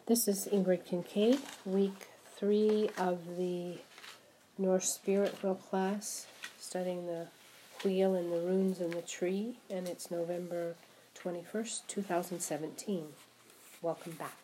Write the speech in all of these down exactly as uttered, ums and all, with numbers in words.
This is Ingrid Kincaid, week three of the Norse Spirit Wheel class, studying the wheel and the runes and the tree, and it's November twenty-first, two thousand seventeen. Welcome back.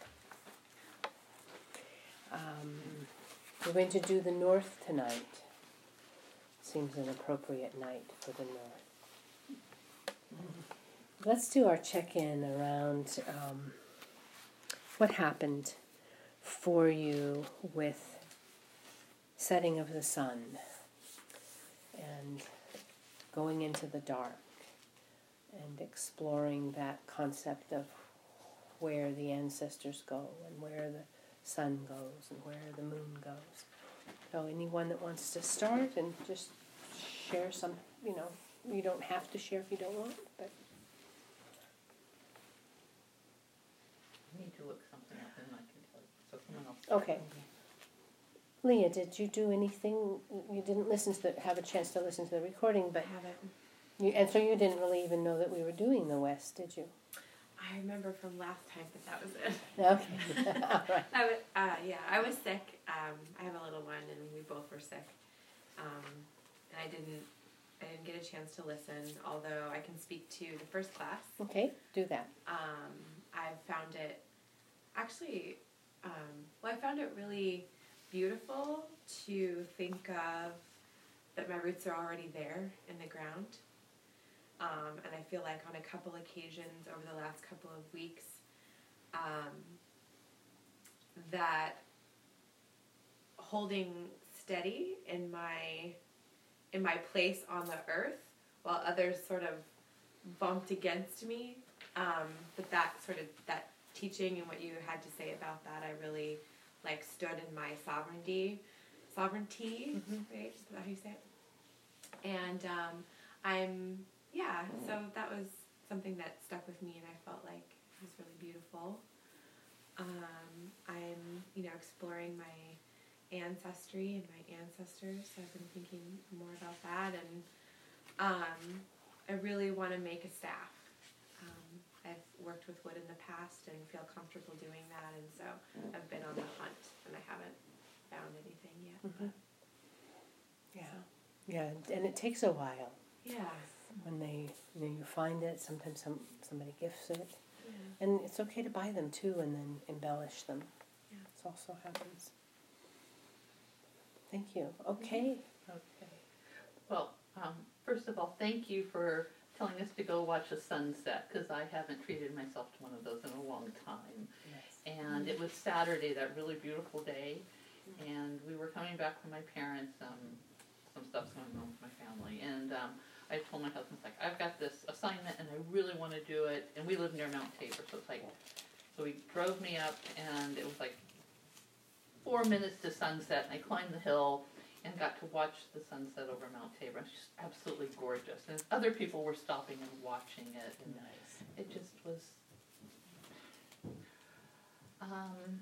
Um, we're going to do the North tonight. Seems an appropriate night for the North. Let's do our check-in around um, what happened for you with setting of the sun and going into the dark and exploring that concept of where the ancestors go and where the sun goes and where the moon goes. So anyone that wants to start and just share some, you know, you don't have to share if you don't want, but I need to look something up and I can tell you. So someone else. okay. Leah, did you do anything? You didn't listen to the, have a chance to listen to the recording, but I haven't. You, and so you didn't really even know that we were doing the West, did you? I remember from last time, but that was it. Okay. All right. I was, uh, yeah, I was sick. Um, I have a little one, and we both were sick. Um, and I didn't, I didn't get a chance to listen. Although I can speak to the first class. Okay, do that. Um, I found it actually. Um, well, I found it really beautiful to think of that my roots are already there in the ground. Um, and I feel like on a couple occasions over the last couple of weeks, um, that holding steady in my in my place on the earth, while others sort of bumped against me, um, but that sort of that teaching and what you had to say about that, I really like stood in my sovereignty, sovereignty, mm-hmm. right? Is that how you say it? And um, I'm. Yeah, so that was something that stuck with me, and I felt like it was really beautiful. Um, I'm, you know, exploring my ancestry and my ancestors, so I've been thinking more about that, and um, I really want to make a staff. Um, I've worked with wood in the past and feel comfortable doing that, and so I've been on the hunt, and I haven't found anything yet. Mm-hmm. Yeah, yeah, and it takes a while. Yeah. When they, you know, you find it, sometimes some somebody gifts it, yeah. and it's okay to buy them too, and then embellish them. Yeah, it also happens. Thank you. Okay. Okay. Well, um, first of all, thank you for telling us to go watch a sunset, because I haven't treated myself to one of those in a long time. Yes. And it was Saturday, that really beautiful day, and we were coming back from my parents. Um, some stuff's going on with my family, and um, I told my husband, like, I've got this assignment and I really want to do it. And we live near Mount Tabor, so it's like, so he drove me up, and it was like four minutes to sunset, and I climbed the hill and got to watch the sunset over Mount Tabor. It's just absolutely gorgeous. And other people were stopping and watching it. And nice. It just was, um,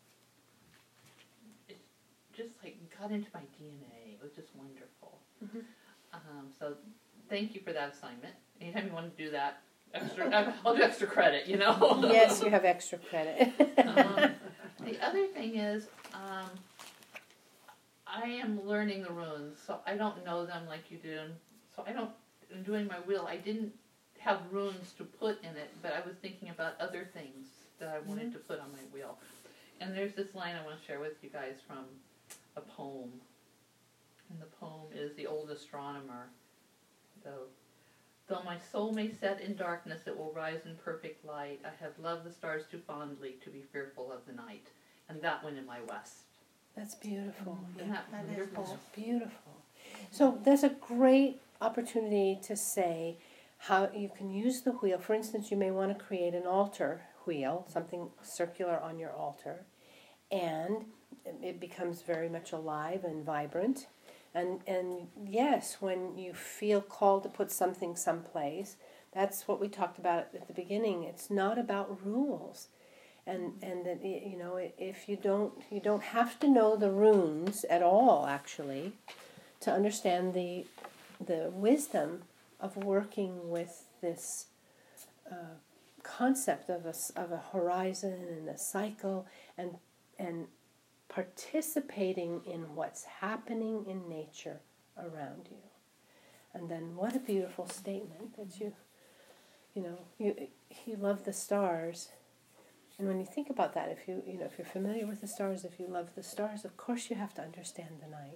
it just like got into my D N A. It was just wonderful. Mm-hmm. Um, so thank you for that assignment. Anytime you want to do that, extra, I'll do extra credit, you know. Yes, you have extra credit. um, the other thing is, um, I am learning the runes, so I don't know them like you do. So I don't, in doing my wheel, I didn't have runes to put in it, but I was thinking about other things that I wanted mm-hmm. to put on my wheel. And there's this line I want to share with you guys from a poem. And the poem is The Old Astronomer. Though, though my soul may set in darkness, it will rise in perfect light. I have loved the stars too fondly to be fearful of the night. And that went in my west. That's beautiful. Isn't that that wonderful? That's beautiful. So there's a great opportunity to say how you can use the wheel. For instance, you may want to create an altar wheel, something circular on your altar, and it becomes very much alive and vibrant. And and yes, when you feel called to put something someplace, that's what we talked about at the beginning. It's not about rules, and and that, you know, if you don't you don't have to know the runes at all, actually, to understand the the wisdom of working with this uh, concept of a, s- of a horizon and a cycle, and and participating in what's happening in nature around you. And then what a beautiful statement that you, you know, you you love the stars. And when you think about that, if you you know if you're familiar with the stars, if you love the stars, of course you have to understand the night.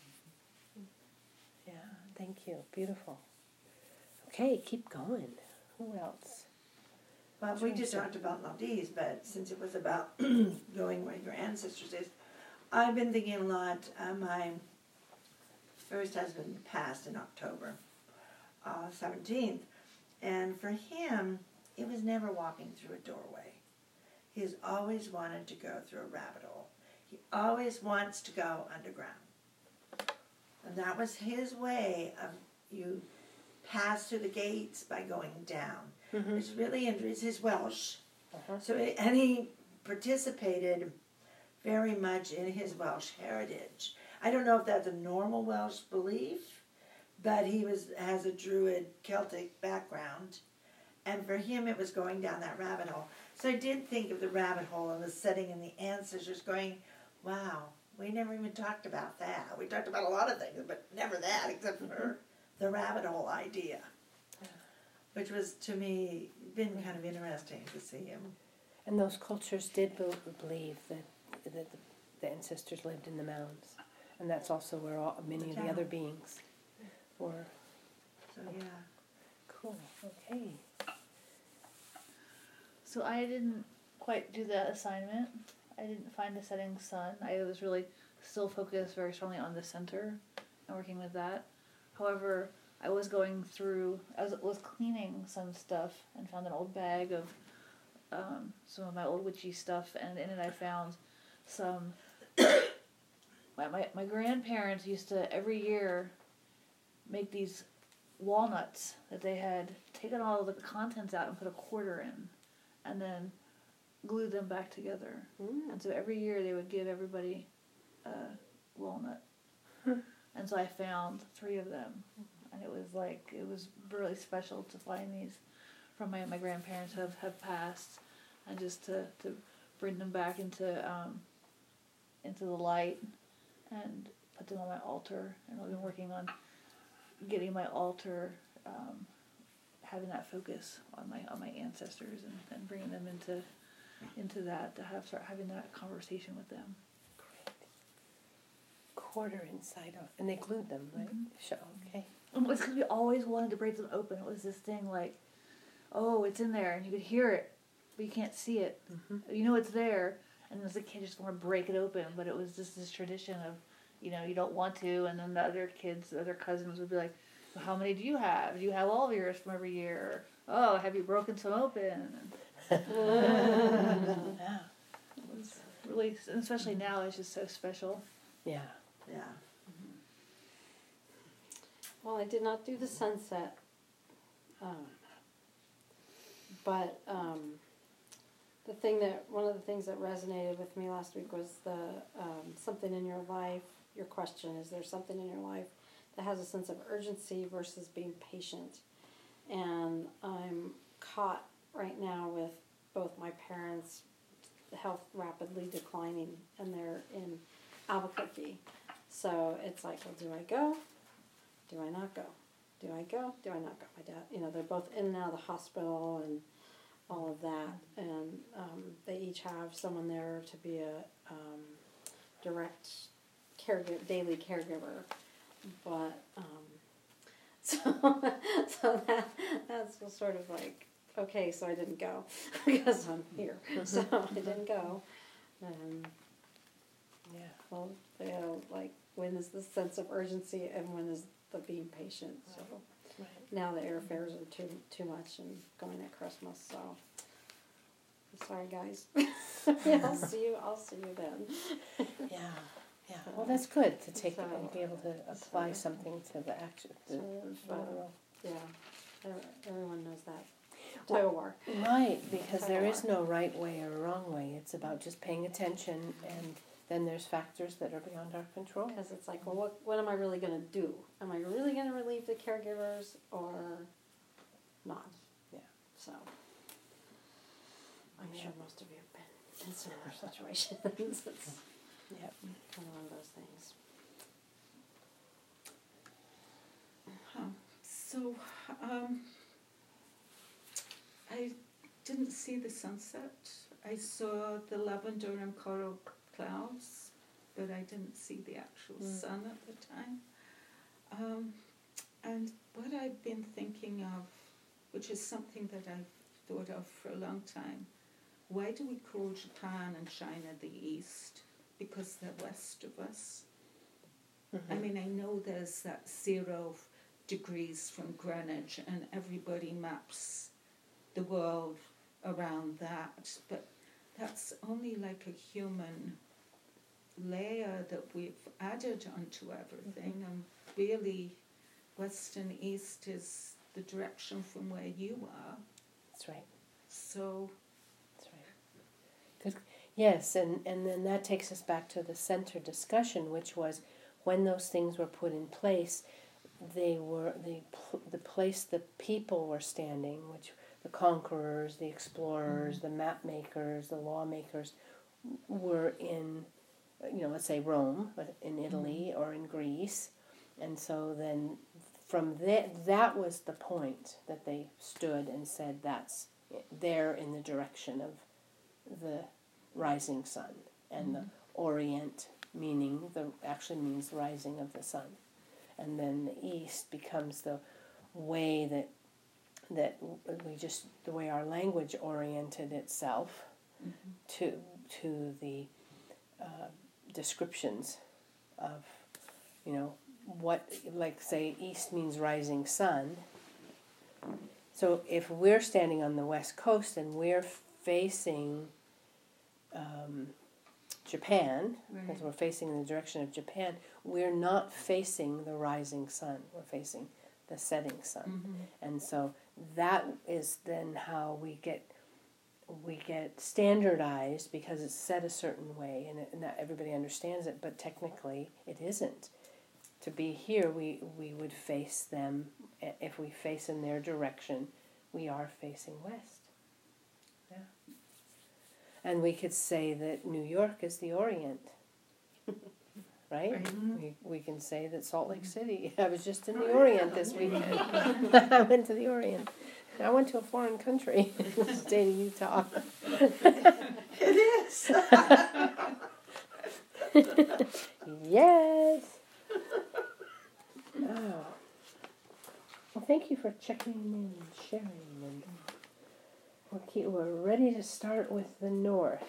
Yeah, thank you. Beautiful. Okay, keep going. Who else? Well, we just talked about Maldives, but since it was about going where your ancestors is, I've been thinking a lot. Uh, my first husband passed in October uh, seventeenth, and for him, it was never walking through a doorway. He's always wanted to go through a rabbit hole. He always wants to go underground. And that was his way of, you pass through the gates by going down. Mm-hmm. It's really, it's his Welsh. Uh-huh. So, it, and he participated very much in his Welsh heritage. I don't know if that's a normal Welsh belief, but he was has a Druid Celtic background, and for him it was going down that rabbit hole. So I did think of the rabbit hole and the setting and the ancestors going, wow, we never even talked about that. We talked about a lot of things, but never that, except for the rabbit hole idea, which was, to me, been kind of interesting to see him. And those cultures did be- believe that, that the, the ancestors lived in the mounds. And that's also where all, many of the other beings were. So, yeah. Cool. Okay. So I didn't quite do that assignment. I didn't find the setting sun. I was really still focused very strongly on the center and working with that. However, I was going through, I was, was cleaning some stuff and found an old bag of um, some of my old witchy stuff, and in it I found some, my, my, my grandparents used to every year make these walnuts that they had taken all of the contents out and put a quarter in, and then glue them back together. Mm. And so every year they would give everybody a walnut. And so I found three of them. And it was like, it was really special to find these from my, my grandparents who have, have passed, and just to, to bring them back into um, into the light and put them on my altar. And I've been working on getting my altar, um, having that focus on my on my ancestors, and, and bringing them into into that, to have start having that conversation with them. Great. Quarter inside out. And they glued them, right? Mhm. Sure. Okay. It was because we always wanted to break them open. It was this thing like, oh, it's in there, and you could hear it, but you can't see it. Mm-hmm. You know it's there, and as a kid, you just want to break it open. But it was just this tradition of, you know, you don't want to, and then the other kids, the other cousins would be like, well, how many do you have? Do you have all of yours from every year? Or, oh, have you broken some open? And Yeah. it was really, and especially now, it's just so special. Yeah. Yeah. Well, I did not do the sunset, um, but um, the thing that one of the things that resonated with me last week was the um, something in your life. Your question is: there something in your life that has a sense of urgency versus being patient? And I'm caught right now with both my parents' health rapidly declining, and they're in Albuquerque. So it's like, well, do I go? Do I not go? Do I go? Do I not go? My dad, you know, they're both in and out of the hospital and all of that. And um, they each have someone there to be a um, direct caregiver, daily caregiver. But, um, so, so that, that's sort of like, okay, so I didn't go because I'm here. So I didn't go. And, Yeah. well, you know, like, when is the sense of urgency and when is the being patient? So Right. now the airfares are too too much and going at Christmas. So sorry, guys. Yeah, I'll see you. I'll see you then. Yeah. Yeah. Well, that's good to take So- it and be able to apply so- something to the action. The So, uh, literal. yeah, ev- everyone knows that. Taiwan. Right, because there is no right way or wrong way. It's about just paying attention, and then there's factors that are beyond our control. Because it's like, well, what what am I really going to do? Am I really going to relieve the caregivers or not? Yeah. So I'm Yeah. sure most of you have been in similar situations. It's Yep. kind of one of those things. Huh. So, um, I didn't see the sunset. I saw the lavender and coral clouds, but I didn't see the actual Mm. sun at the time. Um, and what I've been thinking of, which is something that I've thought of for a long time, why do we call Japan and China the East? Because they're west of us. I mean, I know there's that zero degrees from Greenwich and everybody maps the world around that, but that's only like a human layer that we've added onto everything, and really west and east is the direction from where you are. That's right. So, That's right. Good. Yes, and, and then that takes us back to the center discussion, which was when those things were put in place, they were the pl- the place the people were standing, which the conquerors, the explorers, the map makers, the lawmakers were in, you know, let's say Rome, but in Italy or in Greece, and so then from that that was the point that they stood and said that's there in the direction of the rising sun, and the orient meaning the actually means rising of the sun, and then the east becomes the way that that we just the way our language oriented itself mm-hmm. to to the uh, descriptions of, you know, what, like say east means rising sun. So if we're standing on the west coast and we're facing um, Japan, Right. because we're facing in the direction of Japan, we're not facing the rising sun, we're facing the setting sun. Mm-hmm. And so that is then how we get we get standardized, because it's set a certain way, and, it, and that everybody understands it, but technically it isn't. To be here, we, we would face them, if we face in their direction, we are facing west. Yeah. And we could say that New York is the Orient, right? Right. We, we can say that Salt Lake City, I was just in the Orient this weekend. I went to the Orient. I went to a foreign country, the state of Utah. It is. Yes. Oh. Well, thank you for checking in and sharing. And we're, keep, we're ready to start with the north.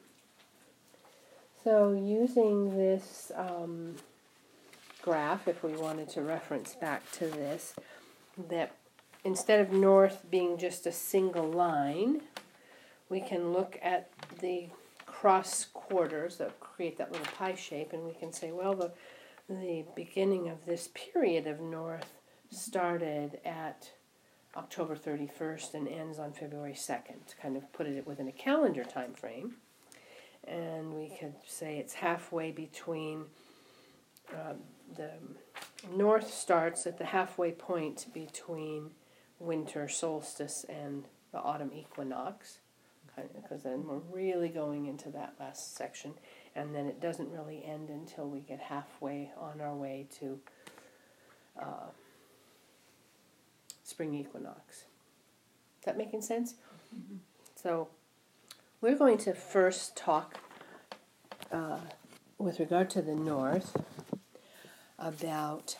So using this um, graph, if we wanted to reference back to this, that instead of north being just a single line, we can look at the cross quarters that create that little pie shape, and we can say, well, the the beginning of this period of north started at October thirty-first and ends on February second, to kind of put it within a calendar time frame. And we could say it's halfway between, um, the north starts at the halfway point between winter solstice and the autumn equinox, because then we're really going into that last section, and then it doesn't really end until we get halfway on our way to uh, spring equinox. Is that making sense? Mm-hmm. So we're going to first talk uh, with regard to the north about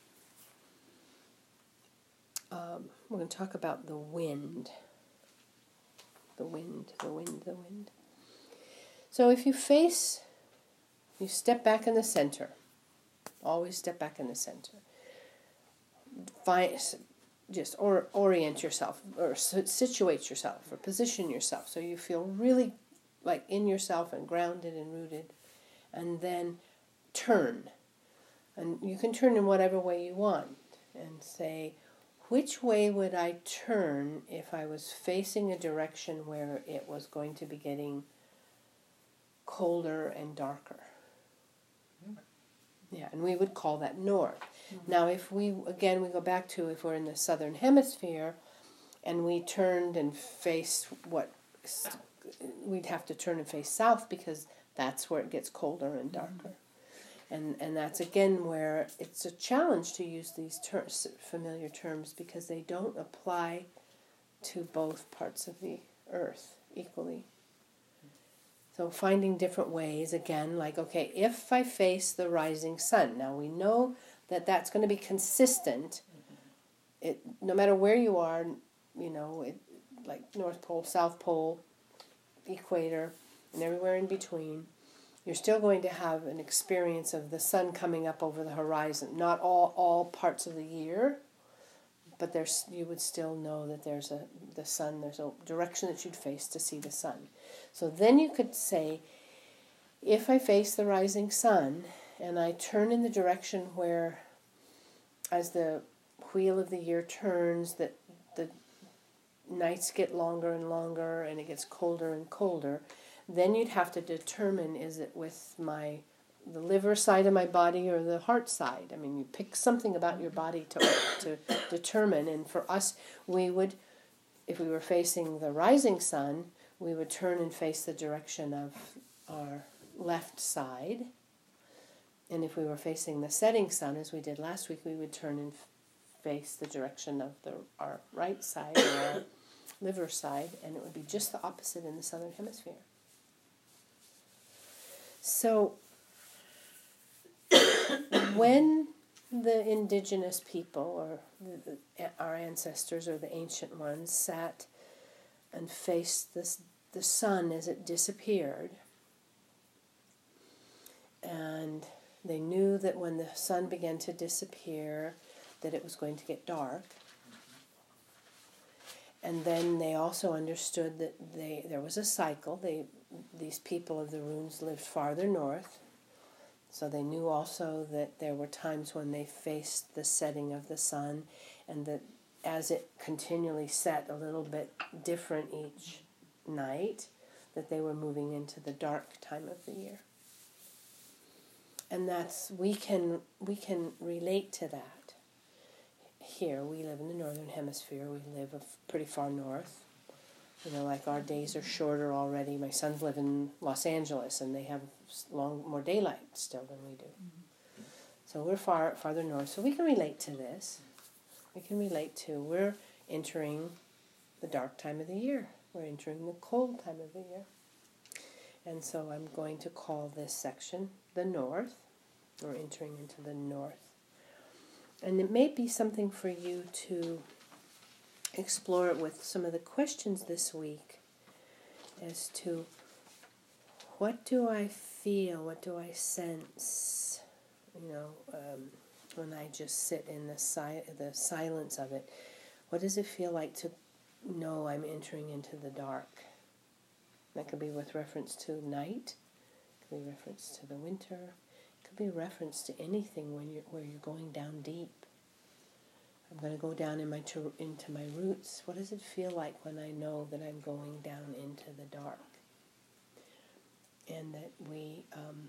um, we're going to talk about the wind. The wind, the wind, the wind. So if you face, you step back in the center. Always step back in the center. Find, just or, orient yourself, or situate yourself, or position yourself so you feel really like in yourself and grounded and rooted. And then turn. And you can turn in whatever way you want and say, which way would I turn if I was facing a direction where it was going to be getting colder and darker? Yeah, and we would call that north. Mm-hmm. Now, if we, again, we go back to if we're in the southern hemisphere and we turned and faced what we'd have to turn and face south because that's where it gets colder and darker. And and that's again where it's a challenge to use these ter- familiar terms because they don't apply to both parts of the earth equally. So finding different ways, again, like, okay, if I face the rising sun, now we know that that's going to be consistent. It no matter where you are, you know, it, like North Pole, South Pole, equator, and everywhere in between, you're still going to have an experience of the sun coming up over the horizon. Not all, all parts of the year, but there's you would still know that there's a the sun, there's a direction that you'd face to see the sun. So then you could say, if I face the rising sun and I turn in the direction where, as the wheel of the year turns, that the nights get longer and longer and it gets colder and colder, then you'd have to determine, is it with my the liver side of my body or the heart side? I mean, you pick something about your body to to determine. And for us, we would, if we were facing the rising sun, we would turn and face the direction of our left side. And if we were facing the setting sun, as we did last week, we would turn and face the direction of the our right side or our liver side, and it would be just the opposite in the southern hemisphere. So when the indigenous people, or the, the, our ancestors or the ancient ones, sat and faced this, the sun as it disappeared, and they knew that when the sun began to disappear, that it was going to get dark. And then they also understood that they there was a cycle. They these people of the runes lived farther north, so they knew also that there were times when they faced the setting of the sun, and that as it continually set a little bit different each night, that they were moving into the dark time of the year. And that's we can we can relate to that. Here, we live in the northern hemisphere. We live a pretty far north. You know, like our days are shorter already. My sons live in Los Angeles, and they have long more daylight still than we do. Mm-hmm. So we're far farther north. So we can relate to this. We can relate to we're entering the dark time of the year. We're entering the cold time of the year. And so I'm going to call this section the north. We're entering into the north. And it may be something for you to explore it with some of the questions this week as to what do I feel, what do I sense, you know, um, when I just sit in the si- the silence of it. What does it feel like to know I'm entering into the dark? That could be with reference to night, it could be reference to the winter, could be reference to anything when you're where you're going down deep. I'm going to go down in my to, into my roots. What does it feel like when I know that I'm going down into the dark? And that we, um,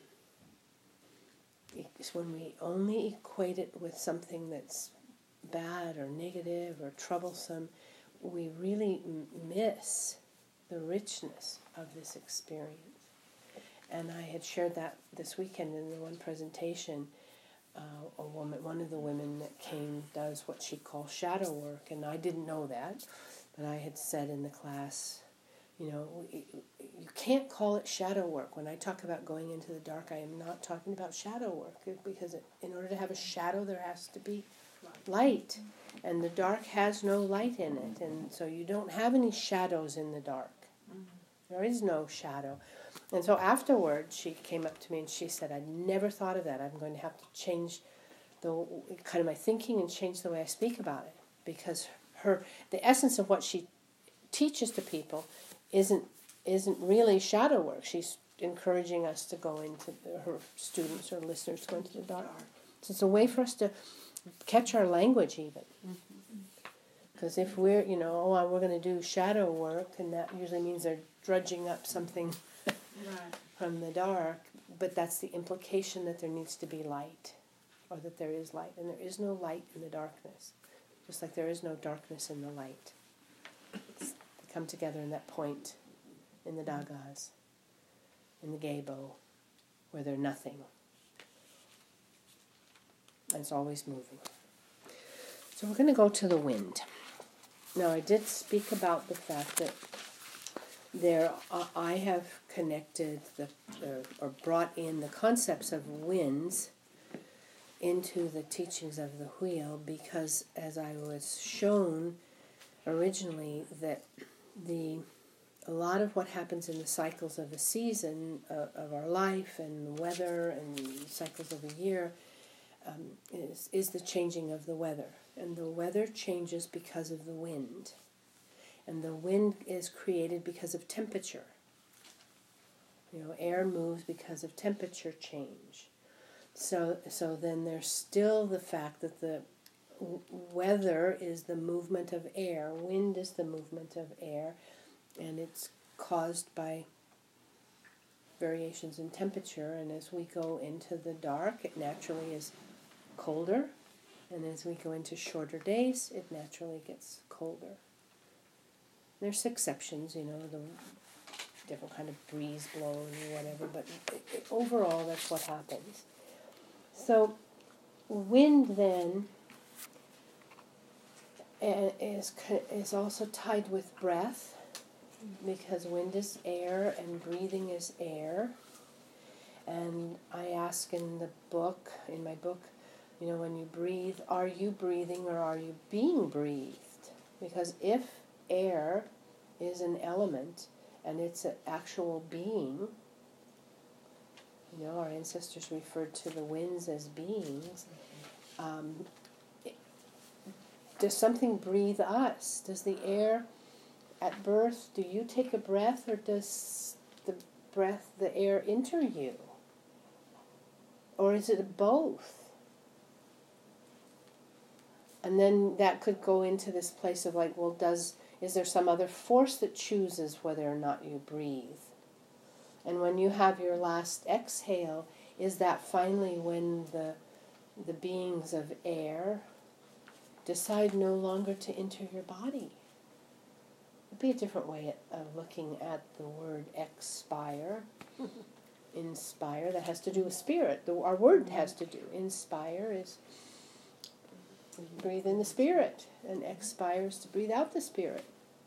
it's when we only equate it with something that's bad or negative or troublesome, we really m- miss the richness of this experience. And I had shared that this weekend in the one presentation. Uh, a woman, one of the women that came does what she calls shadow work, and I didn't know that, but I had said in the class, you know, you can't call it shadow work. When I talk about going into the dark, I am not talking about shadow work, because it, in order to have a shadow, there has to be light, and the dark has no light in it, and so you don't have any shadows in the dark. There is no shadow. And so afterward, she came up to me and she said, "I'd never thought of that. I'm going to have to change the kind of my thinking and change the way I speak about it, because her the essence of what she teaches to people isn't isn't really shadow work. She's encouraging us to go into the, her students or listeners to go into the dark. So it's a way for us to catch our language even. Because if we're, you know, oh, we're going to do shadow work, and that usually means they're drudging up something right. from the dark, but that's the implication that there needs to be light, or that there is light, and there is no light in the darkness, just like there is no darkness in the light. It's, they come together in that point in the Dagas, in the Gebo, where they're nothing. And it's always moving. So we're going to go to the wind. Now, I did speak about the fact that there uh, I have connected the uh, or brought in the concepts of winds into the teachings of the wheel, because as I was shown originally that the a lot of what happens in the cycles of a season uh, of our life and weather and cycles of a year um, is is the changing of the weather. And the weather changes because of the wind. And the wind is created because of temperature. You know, air moves because of temperature change. So so then there's still the fact that the w- weather is the movement of air. Wind is the movement of air. And it's caused by variations in temperature. And as we go into the dark, it naturally is colder. And as we go into shorter days, it naturally gets colder. There's exceptions, you know, the different kind of breeze blows or whatever, but it, it, overall that's what happens. So wind then uh, is is also tied with breath, because wind is air and breathing is air. And I ask in the book, in my book, you know, when you breathe, are you breathing or are you being breathed? Because if air is an element and it's an actual being, you know, our ancestors referred to the winds as beings, um, it, does something breathe us? Does the air at birth, do you take a breath, or does the breath, the air enter you? Or is it both? And then that could go into this place of like, well, does is there some other force that chooses whether or not you breathe? And when you have your last exhale, is that finally when the the beings of air decide no longer to enter your body? It'd be a different way of looking at the word expire. Inspire, that has to do with spirit. The, our word has to do. Inspire is breathe in the spirit, and expire is to breathe out the spirit.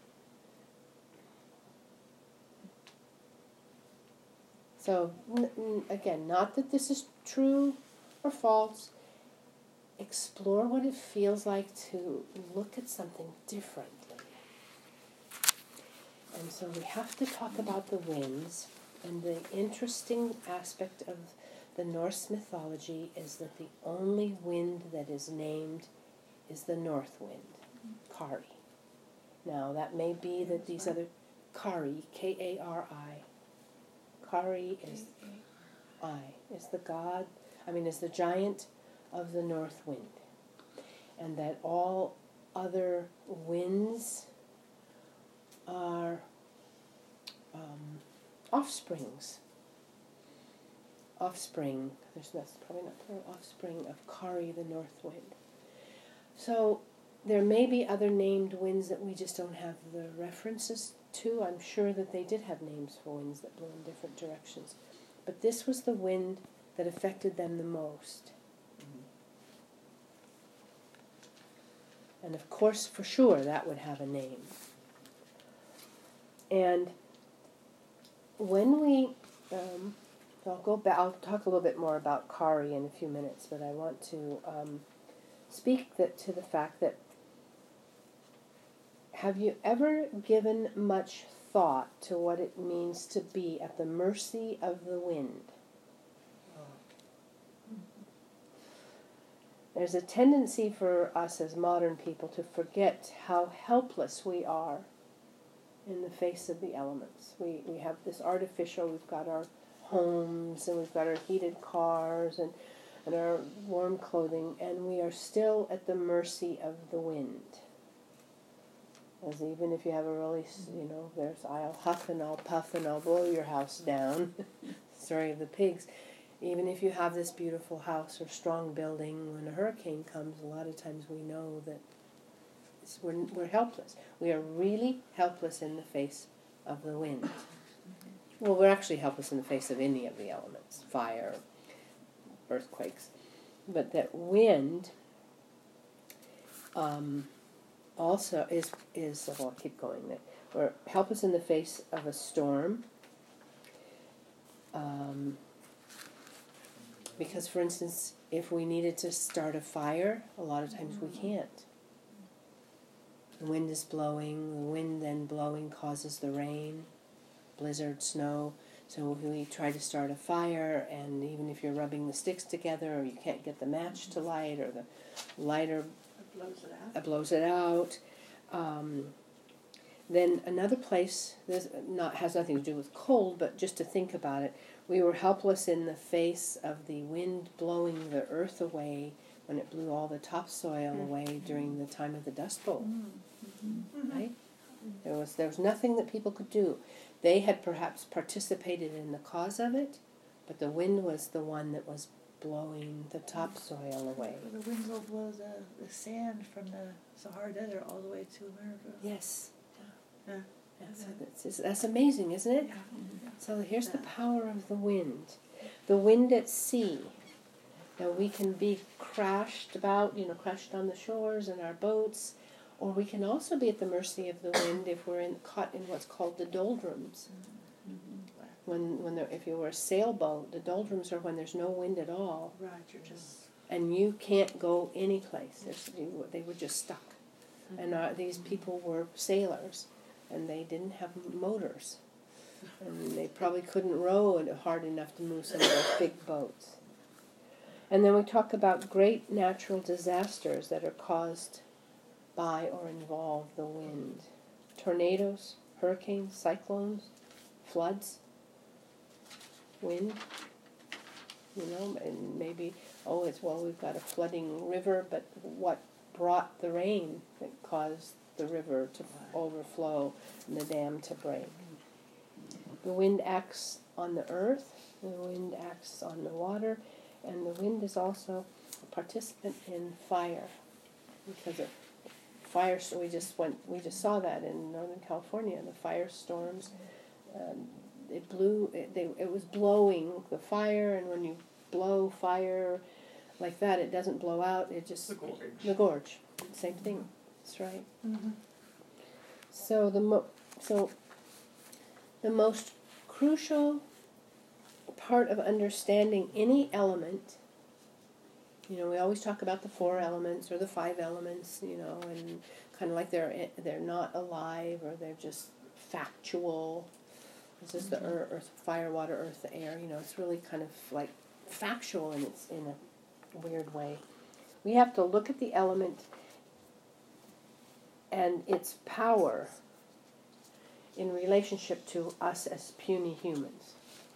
So, n- n- again, not that this is true or false. Explore what it feels like to look at something differently. And so we have to talk about the winds, and the interesting aspect of the Norse mythology is that the only wind that is named is the north wind, Kari. Now, that may be that these other, Kari, K A R I, Kari is I, is the god, I mean, is the giant of the north wind. And that all other winds are um, offsprings. Offspring, there's that's probably not plural, offspring of Kari, the north wind. So there may be other named winds that we just don't have the references to. I'm sure that they did have names for winds that blew in different directions. But this was the wind that affected them the most. And of course, for sure, that would have a name. And when we, um, I'll go back, I'll talk a little bit more about Kari in a few minutes, but I want to um, speak that, to the fact that, have you ever given much thought to what it means to be at the mercy of the wind? There's a tendency for us as modern people to forget how helpless we are in the face of the elements. We we have this artificial, we've got our homes and we've got our heated cars and, and our warm clothing, and we are still at the mercy of the wind. As even if you have a really, you know, there's I'll huff and I'll puff and I'll blow your house down. Story of the pigs. Even if you have this beautiful house or strong building, when a hurricane comes, a lot of times we know that it's, we're, we're helpless. We are really helpless in the face of the wind. well, we're actually helpless in the face of any of the elements, fire, earthquakes. But that wind um, also is, is, well, I'll keep going, that we're helpless in the face of a storm. Um, because, for instance, if we needed to start a fire, a lot of times we can't. The wind is blowing, the wind then blowing causes the rain, blizzard, snow. So if we try to start a fire, and even if you're rubbing the sticks together, or you can't get the match to light, or the lighter It blows it out. uh, blows it out. Um, then another place, this not has nothing to do with cold, but just to think about it, we were helpless in the face of the wind blowing the earth away when it blew all the topsoil Mm. away during the time of the Dust Bowl, Mm-hmm. right? There was there was nothing that people could do. They had perhaps participated in the cause of it, but the wind was the one that was blowing the topsoil away. The winds will blow the, the sand from the Sahara Desert all the way to America. Yes. Yeah. That's, that's, that's amazing, isn't it? Yeah. So here's the Yeah. power of the wind. The wind at sea. Now we can be crashed about, you know, crashed on the shores in our boats, or we can also be at the mercy of the wind if we're in, caught in what's called the doldrums. When, when there, if you were a sailboat, the doldrums are when there's no wind at all, Right, you're just. and you can't go any place. There's, you, they were just stuck. And uh, these people were sailors, and they didn't have motors. And they probably couldn't row it hard enough to move some of those big boats. And then we talk about great natural disasters that are caused by or involve the wind. Tornadoes, hurricanes, cyclones, floods, wind. You know, and maybe, oh, it's, well, we've got a flooding river, but what brought the rain that caused the river to overflow and the dam to break? The wind acts on the earth, the wind acts on the water, and the wind is also a participant in fire. Because of fire, so we just went, we just saw that in Northern California, the firestorms. Um, it blew, it, they, it was blowing the fire, and when you blow fire like that, it doesn't blow out, it just... The gorge. The gorge. Same thing. That's right. Mm-hmm. So the mo- so the most crucial part of understanding any element, you know, we always talk about the four elements or the five elements, you know, and kind of like they're they're not alive or they're just factual. This is the earth, earth, fire, water, earth, the air. You know, it's really kind of like factual in its in a weird way. We have to look at the element and its power in relationship to us as puny humans.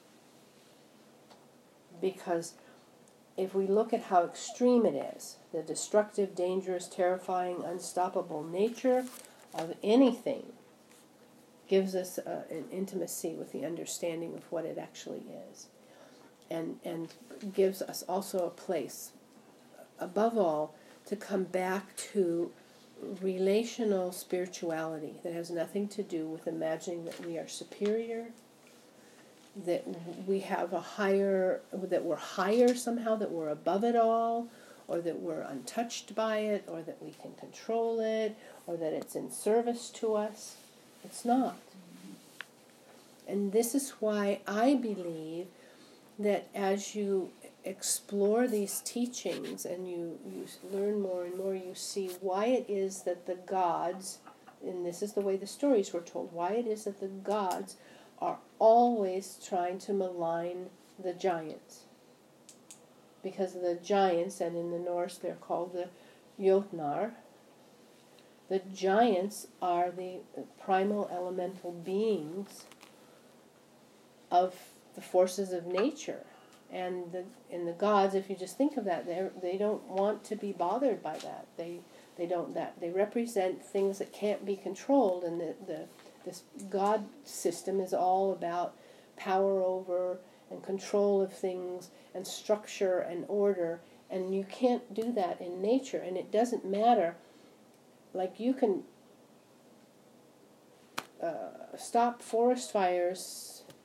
Because if we look at how extreme it is, the destructive, dangerous, terrifying, unstoppable nature of anything gives us uh, an intimacy with the understanding of what it actually is. And, and gives us also a place, above all, to come back to relational spirituality that has nothing to do with imagining that we are superior, that we have a higher, that we're higher somehow, that we're above it all, or that we're untouched by it, or that we can control it, or that it's in service to us. It's not. And this is why I believe that as you explore these teachings and you, you learn more and more, you see why it is that the gods, and this is the way the stories were told, why it is that the gods are always trying to malign the giants. Because the giants, and in the Norse they're called the Jotnar, the giants are the primal elemental beings of the forces of nature. And the in the gods, if you just think of that, they they don't want to be bothered by that. They they don't that they represent things that can't be controlled, and the, the this God system is all about power over and control of things and structure and order, and you can't do that in nature. And it doesn't matter. Like you can uh, stop forest fires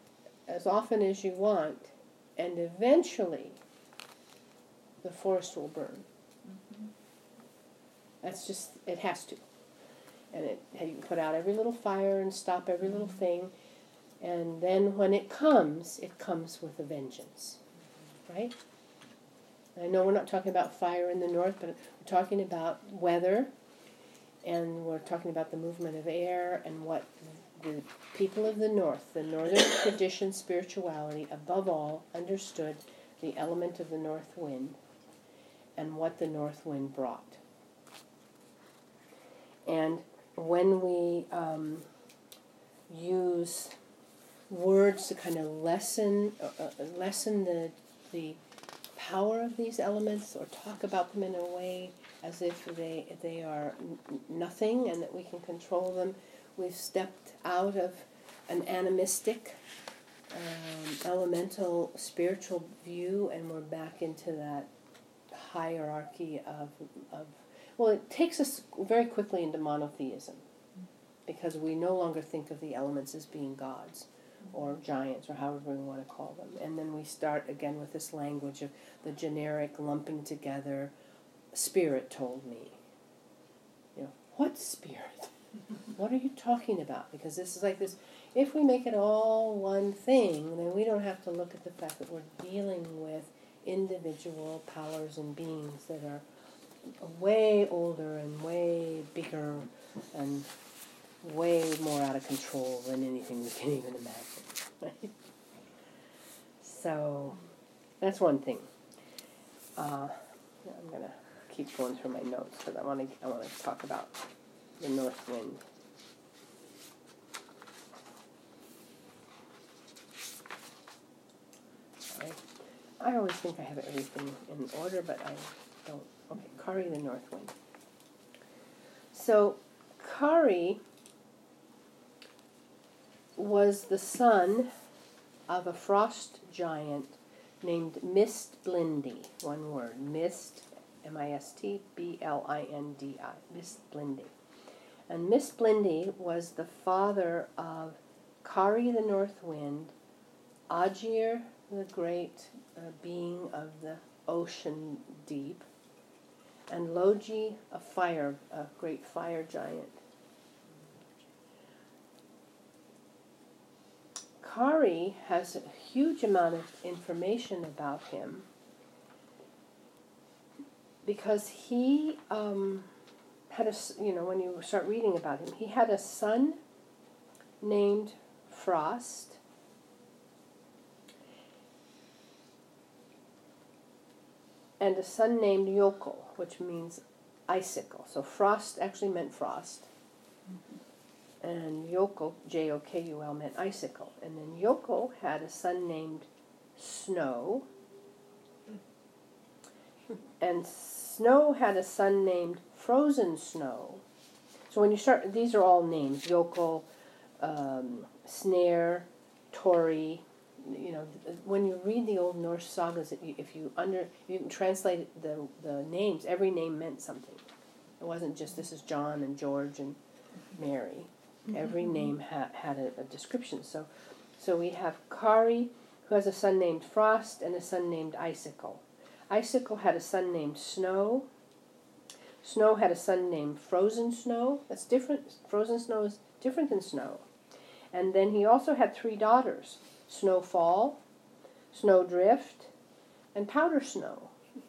as often as you want, and eventually the forest will burn. Mm-hmm. That's just, it has to. And it, you can put out every little fire and stop every little thing, and then when it comes, it comes with a vengeance, right? I know we're not talking about fire in the north, but we're talking about weather, and we're talking about the movement of air, and what the people of the north, the northern tradition, spirituality, above all, understood the element of the north wind and what the north wind brought. And when we um, use words to kind of lessen uh, lessen the the power of these elements, or talk about them in a way as if they they are n- nothing and that we can control them, we've stepped out of an animistic, um, elemental, spiritual view, and we're back into that hierarchy of of. Well, it takes us very quickly into monotheism, because we no longer think of the elements as being gods or giants or however we want to call them. And then we start again with this language of the generic lumping together. Spirit told me. You know, what spirit? What are you talking about? Because this is like this, if we make it all one thing, then we don't have to look at the fact that we're dealing with individual powers and beings that are way older and way bigger and way more out of control than anything we can even imagine. Right? So that's one thing. Uh, I'm gonna keep going through my notes because I want to I want to talk about the north wind. Sorry. I always think I have everything in order, but I don't. Okay, Kari the north wind. So Kari was the son of a frost giant named Mist Blindi. One word, Mist, M I S T B L I N D I, Mist Blindi. And Mist Blindi was the father of Kari the north wind, Aegir the great uh, being of the ocean deep, and Logi, a fire, a great fire giant. Kari has a huge amount of information about him because he um, had a, you know, when you start reading about him, he had a son named Frost, and a son named Jokul, which means icicle. So Frost actually meant frost. Mm-hmm. And Jokul, J O K U L, meant icicle. And then Jokul had a son named Snow. And Snow had a son named Frozen Snow. So when you start, these are all names. Jokul, um, Snare, Tori. You know, when you read the old Norse sagas, if you, if you under you can translate the the names. Every name meant something. It wasn't just this is John and George and Mary. Every name ha- had a, a description. So, so we have Kari, who has a son named Frost and a son named Icicle. Icicle had a son named Snow. Snow had a son named Frozen Snow. That's different. Frozen Snow is different than Snow. And then he also had three daughters: Snowfall, Snowdrift, and Powder Snow.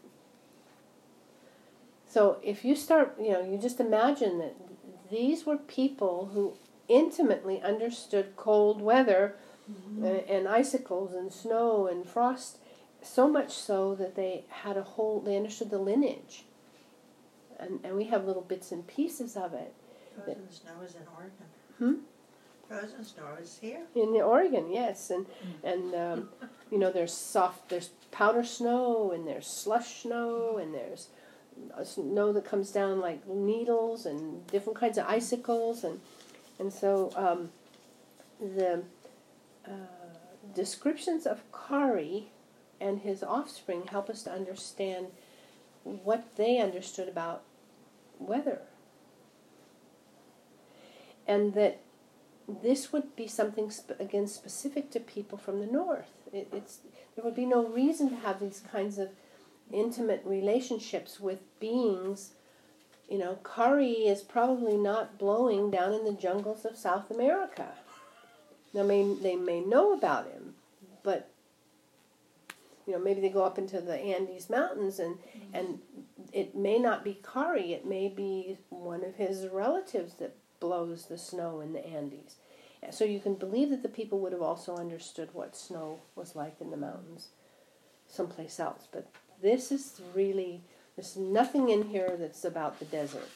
So if you start, you know, you just imagine that these were people who intimately understood cold weather, mm-hmm. and, and icicles and snow and frost, so much so that they had a whole, they understood the lineage. And, and we have little bits and pieces of it. Frozen that, snow is in Oregon. Hmm? Frozen snow is here. In the Oregon, yes. And, and um, you know, there's soft, there's powder snow, and there's slush snow, and there's snow that comes down like needles, and different kinds of icicles. And and so um, the uh, descriptions of Kari and his offspring help us to understand what they understood about weather. And that this would be something, sp- again, specific to people from the north. It, it's there would be no reason to have these kinds of intimate relationships with beings. You know, Kari is probably not blowing down in the jungles of South America. Now, may, they may know about him, but, you know, maybe they go up into the Andes Mountains, and, and it may not be Kari, it may be one of his relatives that blows the snow in the Andes. So you can believe that the people would have also understood what snow was like in the mountains someplace else. But this is really, there's nothing in here that's about the desert.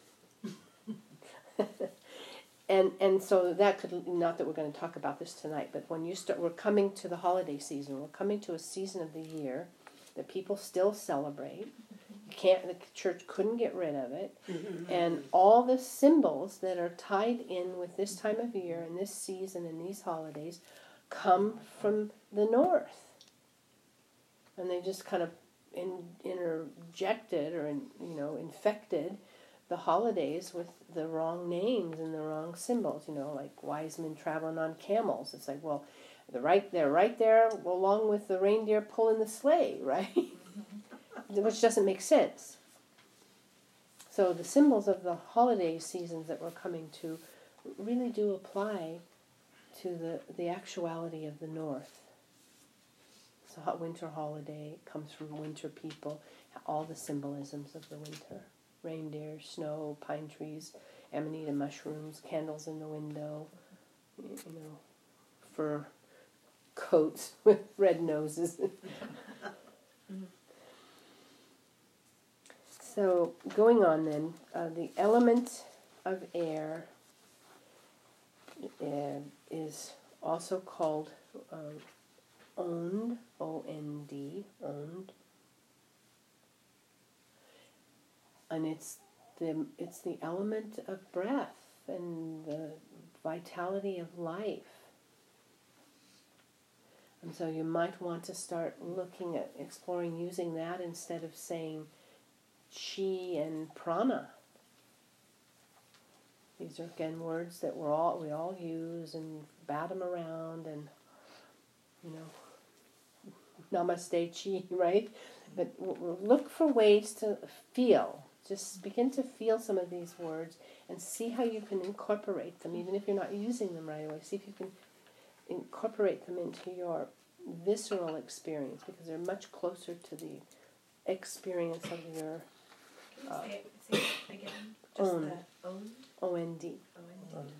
and and so that could, not that we're going to talk about this tonight, but when you start, we're coming to the holiday season. We're coming to a season of the year that people still celebrate. You can't, the church couldn't get rid of it. And all the symbols that are tied in with this time of year and this season and these holidays come from the north. And they just kind of in, interjected or, in, you know, infected the holidays with the wrong names and the wrong symbols, you know, like wise men traveling on camels. It's like, well, they're right, they're right there along with the reindeer pulling the sleigh, right? Which doesn't make sense. So the symbols of the holiday seasons that we're coming to really do apply to the, the actuality of the north. So hot winter holiday comes from winter people, all the symbolisms of the winter. Reindeer, snow, pine trees, amanita mushrooms, candles in the window, you know, fur coats with red noses. So, going on then, uh, the element of air uh, is also called um, Ond, O N D, Ond. And it's the, it's the element of breath and the vitality of life. And so you might want to start looking at exploring using that instead of saying chi and prana. These are again words that we're all we all use and bat them around and, you know, namaste chi, right? But w- w- look for ways to feel. Just begin to feel some of these words and see how you can incorporate them, even if you're not using them right away. See if you can incorporate them into your visceral experience, because they're much closer to the experience of your Can you uh, say it, say it again? Just own. the own? O N D. O N D.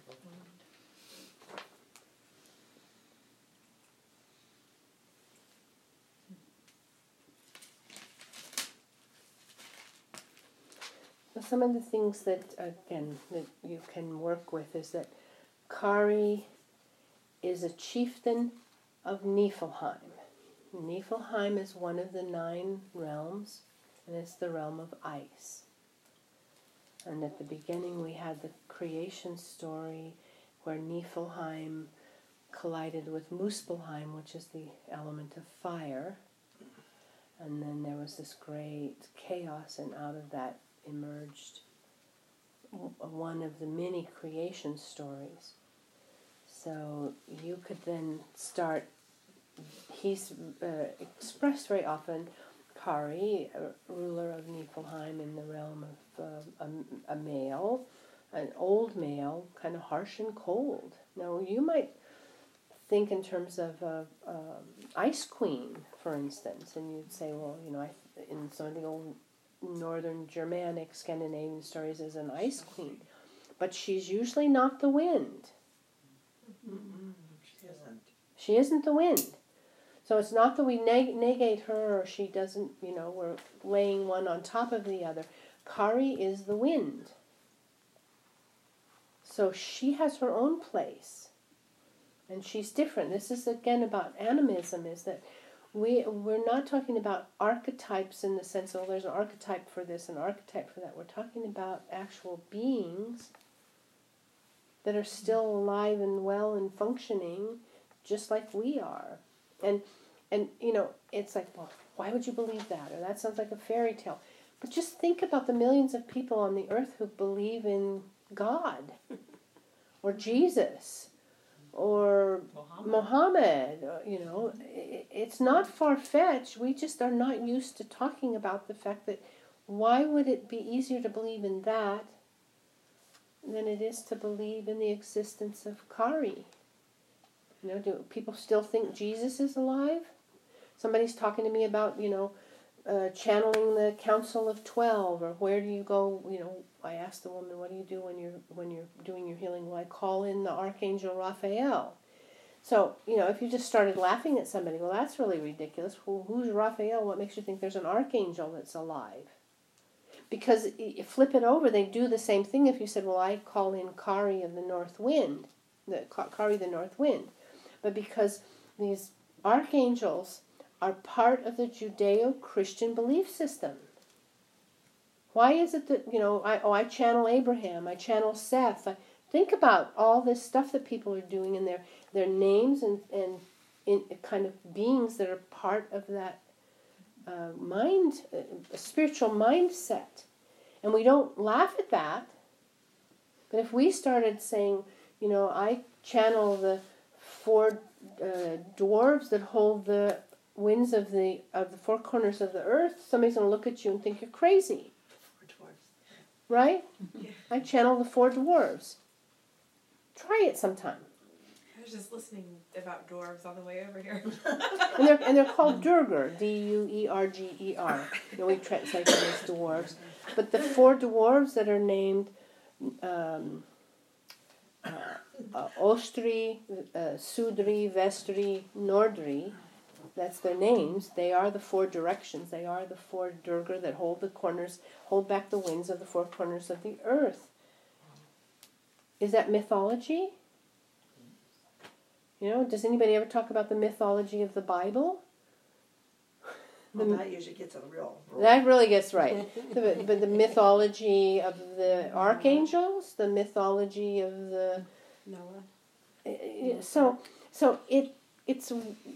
Some of the things that, again, that you can work with is that Kari is a chieftain of Niflheim. Niflheim is one of the nine realms, and it's the realm of ice. And at the beginning we had the creation story where Niflheim collided with Muspelheim, which is the element of fire. And then there was this great chaos, and out of that emerged one of the many creation stories. So you could then start, he's uh, expressed very often, Kari, a ruler of Niflheim in the realm of uh, a, a male, an old male, kind of harsh and cold. Now you might think in terms of a, uh, um, Ice Queen, for instance, and you'd say, well, you know, I, in some of the old Northern Germanic, Scandinavian stories is an ice queen, but she's usually not the wind. Mm-mm, she isn't. She isn't the wind. So it's not that we neg- negate her or she doesn't, you know, we're laying one on top of the other. Kari is the wind. So she has her own place. And she's different. This is again about animism, is that We, we're not talking about archetypes in the sense, oh, there's an archetype for this, an archetype for that. We're talking about actual beings that are still alive and well and functioning just like we are. And, and you know, it's like, well, why would you believe that? Or that sounds like a fairy tale. But just think about the millions of people on the earth who believe in God. or Jesus or Mohammed. Mohammed. or, You know, I- it's not far-fetched. We just are not used to talking about the fact that why would it be easier to believe in that than it is to believe in the existence of Kari? You know, do people still think Jesus is alive? Somebody's talking to me about, you know, uh, channeling the Council of Twelve, or where do you go? You know, I asked the woman, "What do you do when you're when you're doing your healing?" Well, I call in the Archangel Raphael. So, you know, if you just started laughing at somebody, well, that's really ridiculous. Well, who's Raphael? What makes you think there's an archangel that's alive? Because you flip it over, they do the same thing. If you said, "Well, I call in Kari of the North Wind," the Kari the North Wind, but because these archangels are part of the Judeo-Christian belief system. Why is it that, you know, I, oh, I channel Abraham, I channel Seth. I, think about all this stuff that people are doing in their, their names and, and in kind of beings that are part of that uh, mind, uh, spiritual mindset. And we don't laugh at that. But if we started saying, you know, I channel the four uh, dwarves that hold the winds of the of the four corners of the earth, somebody's going to look at you and think you're crazy. Four dwarfs. Right? Yeah. I channel the four dwarves. Try it sometime. I was just listening about dwarves on the way over here. And they're, and they're called Durger, D U E R G E R. You know, we translate them as dwarves. But the four dwarves that are named um, uh, uh, Ostri, uh, Sudri, Vestri, Nordri, that's their names. They are the four directions. They are the four Durga that hold the corners, hold back the winds of the four corners of the earth. Is that mythology? You know, does anybody ever talk about the mythology of the Bible? Well, that usually gets a real. That really gets right. But the, the mythology of the archangels, the mythology of the Noah. so so it it's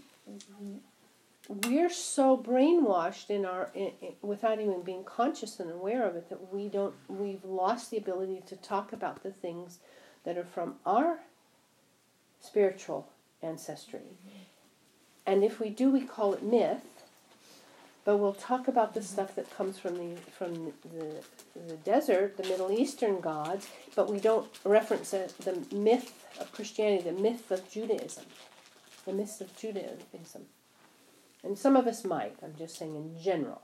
we're so brainwashed in our in, in, without even being conscious and aware of it that we don't we've lost the ability to talk about the things that are from our spiritual ancestry. And if we do, we call it myth. But we'll talk about the stuff that comes from the from the the desert, the Middle Eastern gods, but we don't reference a, the myth of Christianity, the myth of Judaism, the myths of Judaism. And some of us might. I'm just saying in general.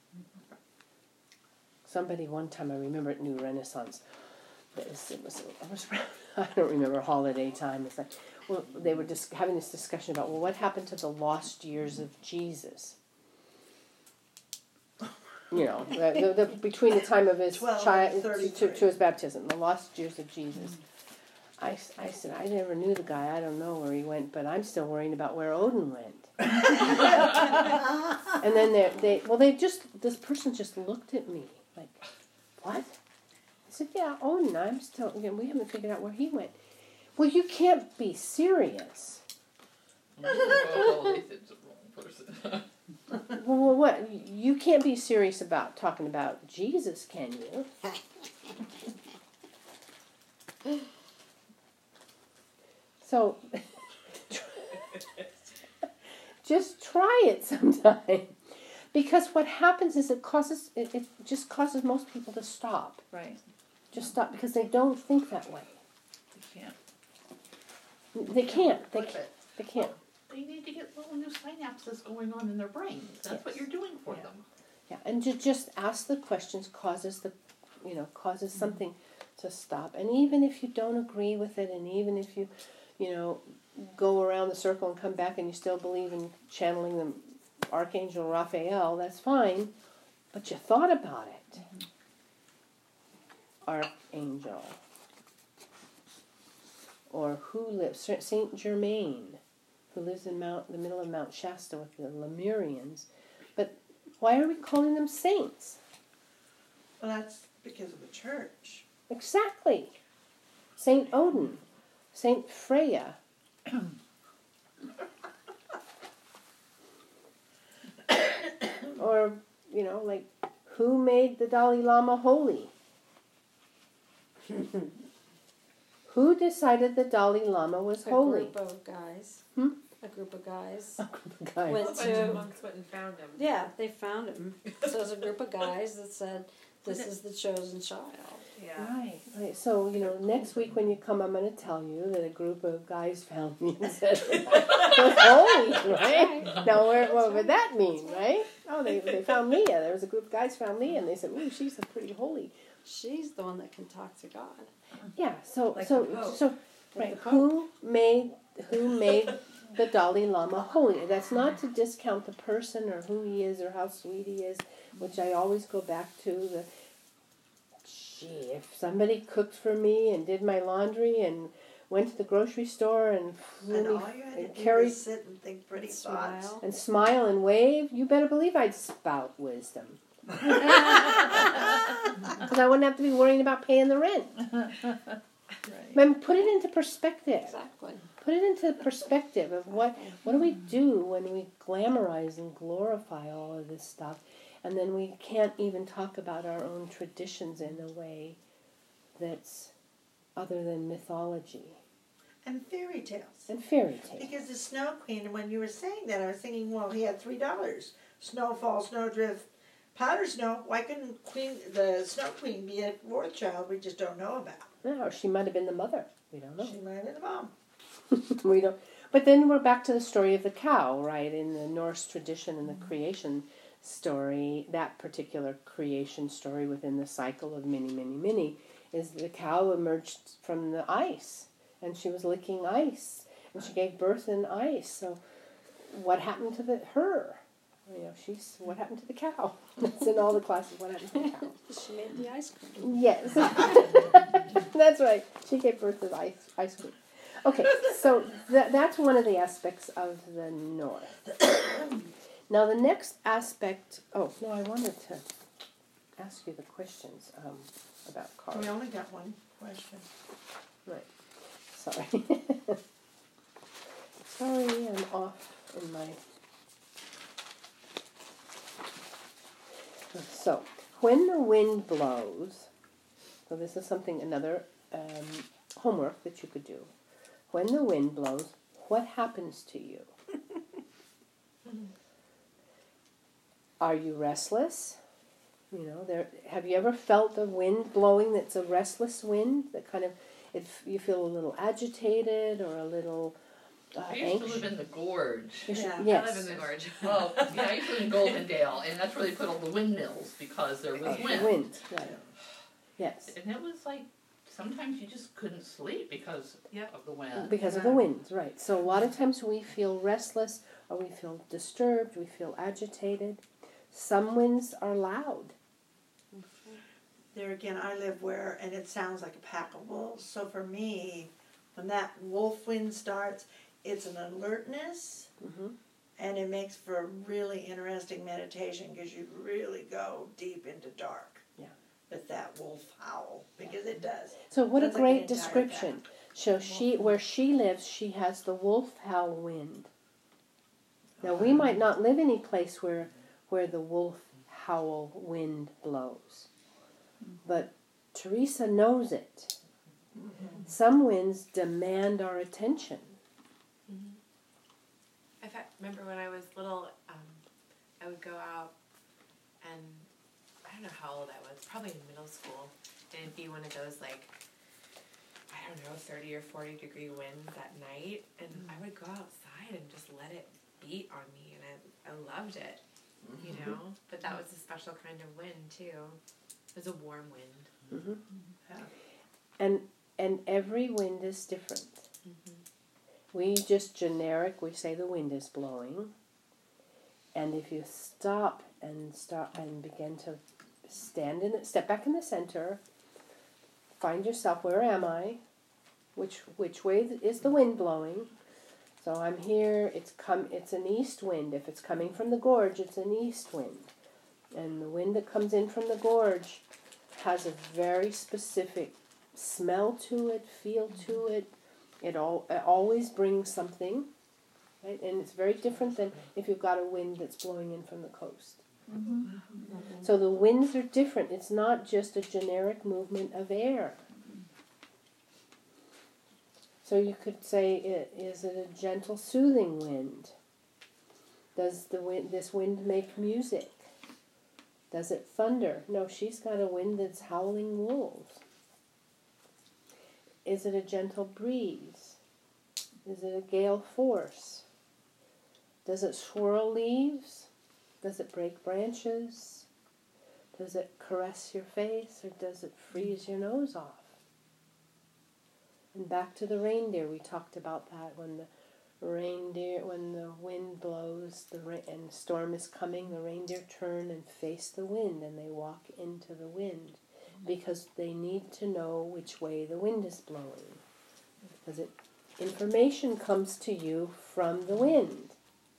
Somebody one time, I remember at New Renaissance, it was, it was, it was I don't remember, holiday time. It's like, well, they were just having this discussion about, well, what happened to the lost years of Jesus? You know, the, the, the, between the time of his child to, to, to his baptism, the lost years of Jesus. I, I said, I never knew the guy. I don't know where he went, but I'm still worrying about where Odin went. And then they, they, well, they just, this person just looked at me like, what? I said, yeah, Odin. I'm still, you know, we haven't figured out where he went. Well, you can't be serious. Oh, they said the wrong person. Well, what? You can't be serious about talking about Jesus, can you? So, just try it sometime. Because what happens is it causes, it, it just causes most people to stop. Right. Just stop because they don't think that way. They can't. They can't. They can't. They can't. They need to get little new synapses going on in their brains. That's Yes. what you're doing for Yeah. them. Yeah, and to just ask the questions causes the, you know, causes something to stop. And even if you don't agree with it, and even if you, you know, go around the circle and come back and you still believe in channeling the Archangel Raphael, that's fine. But you thought about it. Mm-hmm. Archangel. Or who lives? Saint Germain, who lives in Mount, the middle of Mount Shasta with the Lemurians. But why are we calling them saints? Well, that's because of the church. Exactly. Saint Odin, Saint Freya. Or, you know, like, who made the Dalai Lama holy? Who decided the Dalai Lama was A holy? group of guys. Hmm? A group of guys. Guys. Went A bunch to- of monks went and found him. Yeah, they found him. So it was a group of guys that said, "This is the chosen child." Yeah. Right, right. So, you know, next week when you come, I'm going to tell you that a group of guys found me and said, was holy, right? Now, where, what would that mean, right? Oh, they, they found Leah. There was a group of guys found Leah, and they said, ooh, she's a pretty holy. She's the one that can talk to God. Yeah, so, Like so, the Pope. so, Like right, the Pope. who made, who made the Dalai Lama holy? That's not to discount the person or who he is or how sweet he is, which I always go back to. The Gee, if somebody cooked for me and did my laundry and went to the grocery store and flew And me all you had and to do carried was sit and think pretty thoughts. Smile. and smile and wave, you better believe I'd spout wisdom. Because I wouldn't have to be worrying about paying the rent. I mean, put it into perspective. Exactly. Put it into perspective of what what do we do when we glamorize and glorify all of this stuff, and then we can't even talk about our own traditions in a way that's other than mythology And fairy tales. and fairy tales. Because the Snow Queen, when you were saying that, I was thinking, well, he had three daughters: Snowfall, Snowdrift, Powder Snow. Why couldn't Queen, the Snow Queen, be a fourth child we just don't know about? No, she might have been the mother. We don't know. She might have been the mom. we don't. But then we're back to the story of the cow, right? In the Norse tradition and the creation story, that particular creation story within the cycle of many, many, many, is the cow emerged from the ice, and she was licking ice, and she gave birth in ice. So, what happened to the her? You know, she's what happened to the cow? It's in all the classes. What happened to the cow? She made the ice cream. Yes, that's right. She gave birth to the ice ice cream. Okay, so th- that's one of the aspects of the North. Now the next aspect. Oh no, I wanted to ask you the questions um, about Carl. We only got one question. Sorry. Sorry, I'm off in my. So, when the wind blows, so this is something, another um, homework that you could do. When the wind blows, what happens to you? Are you restless? You know, there. Have you ever felt a wind blowing that's a restless wind that kind of, it, you feel a little agitated or a little uh, I used anxious? to live in the gorge. Yeah, Yes. I live in the gorge. Well, yeah, I used to live in Goldendale, and that's where they put all the windmills because there was wind. Wind, right. Yes. And it was like, sometimes you just couldn't sleep because Yep. of the wind. Because of the wind, right. So a lot of times we feel restless or we feel disturbed, we feel agitated. Some winds are loud. There again, I live where, and it sounds like a pack of wolves. So for me, when that wolf wind starts, it's an alertness, Mm-hmm. and it makes for a really interesting meditation because you really go deep into dark. Yeah. With that wolf howl, because it does. So what a Sounds like great an entire description. So she, where she lives, she has the wolf howl wind. Now we might not live any place where, where the wolf howl wind blows, but Teresa knows it. Some winds demand our attention. I fa- remember when I was little, um, I would go out and I don't know how old I was, probably in middle school, and it'd be one of those like, I don't know, thirty or forty degree winds at night, and I would go outside and just let it beat on me, and I, I loved it, you know, but that was a special kind of wind too. It was a warm wind. Mm-hmm. Yeah. And and every wind is different. Mm-hmm. We just generic, we say the wind is blowing. And if you stop and start and begin to stand in it, step back in the center, find yourself, where am I? Which which way is the wind blowing? So I'm here, it's come it's an east wind. If it's coming from the gorge, it's an east wind. And the wind that comes in from the gorge has a very specific smell to it, feel to it. It, all, it always brings something, right? And it's very different than if you've got a wind that's blowing in from the coast. Mm-hmm. So the winds are different. It's not just a generic movement of air. So you could say, i- is it a gentle, soothing wind? Does the wind, this wind make music? Does it thunder? No, she's got a wind that's howling wolves. Is it a gentle breeze? Is it a gale force? Does it swirl leaves? Does it break branches? Does it caress your face, or does it freeze your nose off? And back to the reindeer, we talked about that when the reindeer, when the wind blows, the ra- and the storm is coming, the reindeer turn and face the wind, and they walk into the wind, because they need to know which way the wind is blowing. Because it, information comes to you from the wind.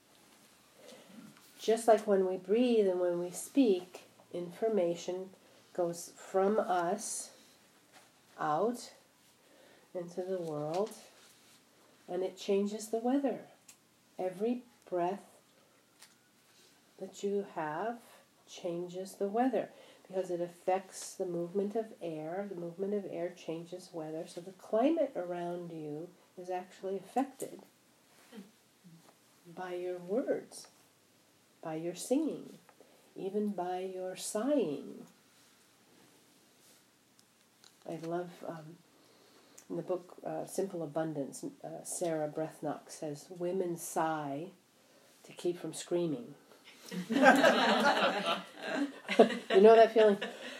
Just like when we breathe and when we speak, information goes from us out into the world, and it changes the weather. Every breath that you have changes the weather, because it affects the movement of air. The movement of air changes weather, so the climate around you is actually affected by your words, by your singing, even by your sighing. I love, um, in the book uh, Simple Abundance, uh, Sarah Brethnock says, women sigh to keep from screaming. You know that feeling?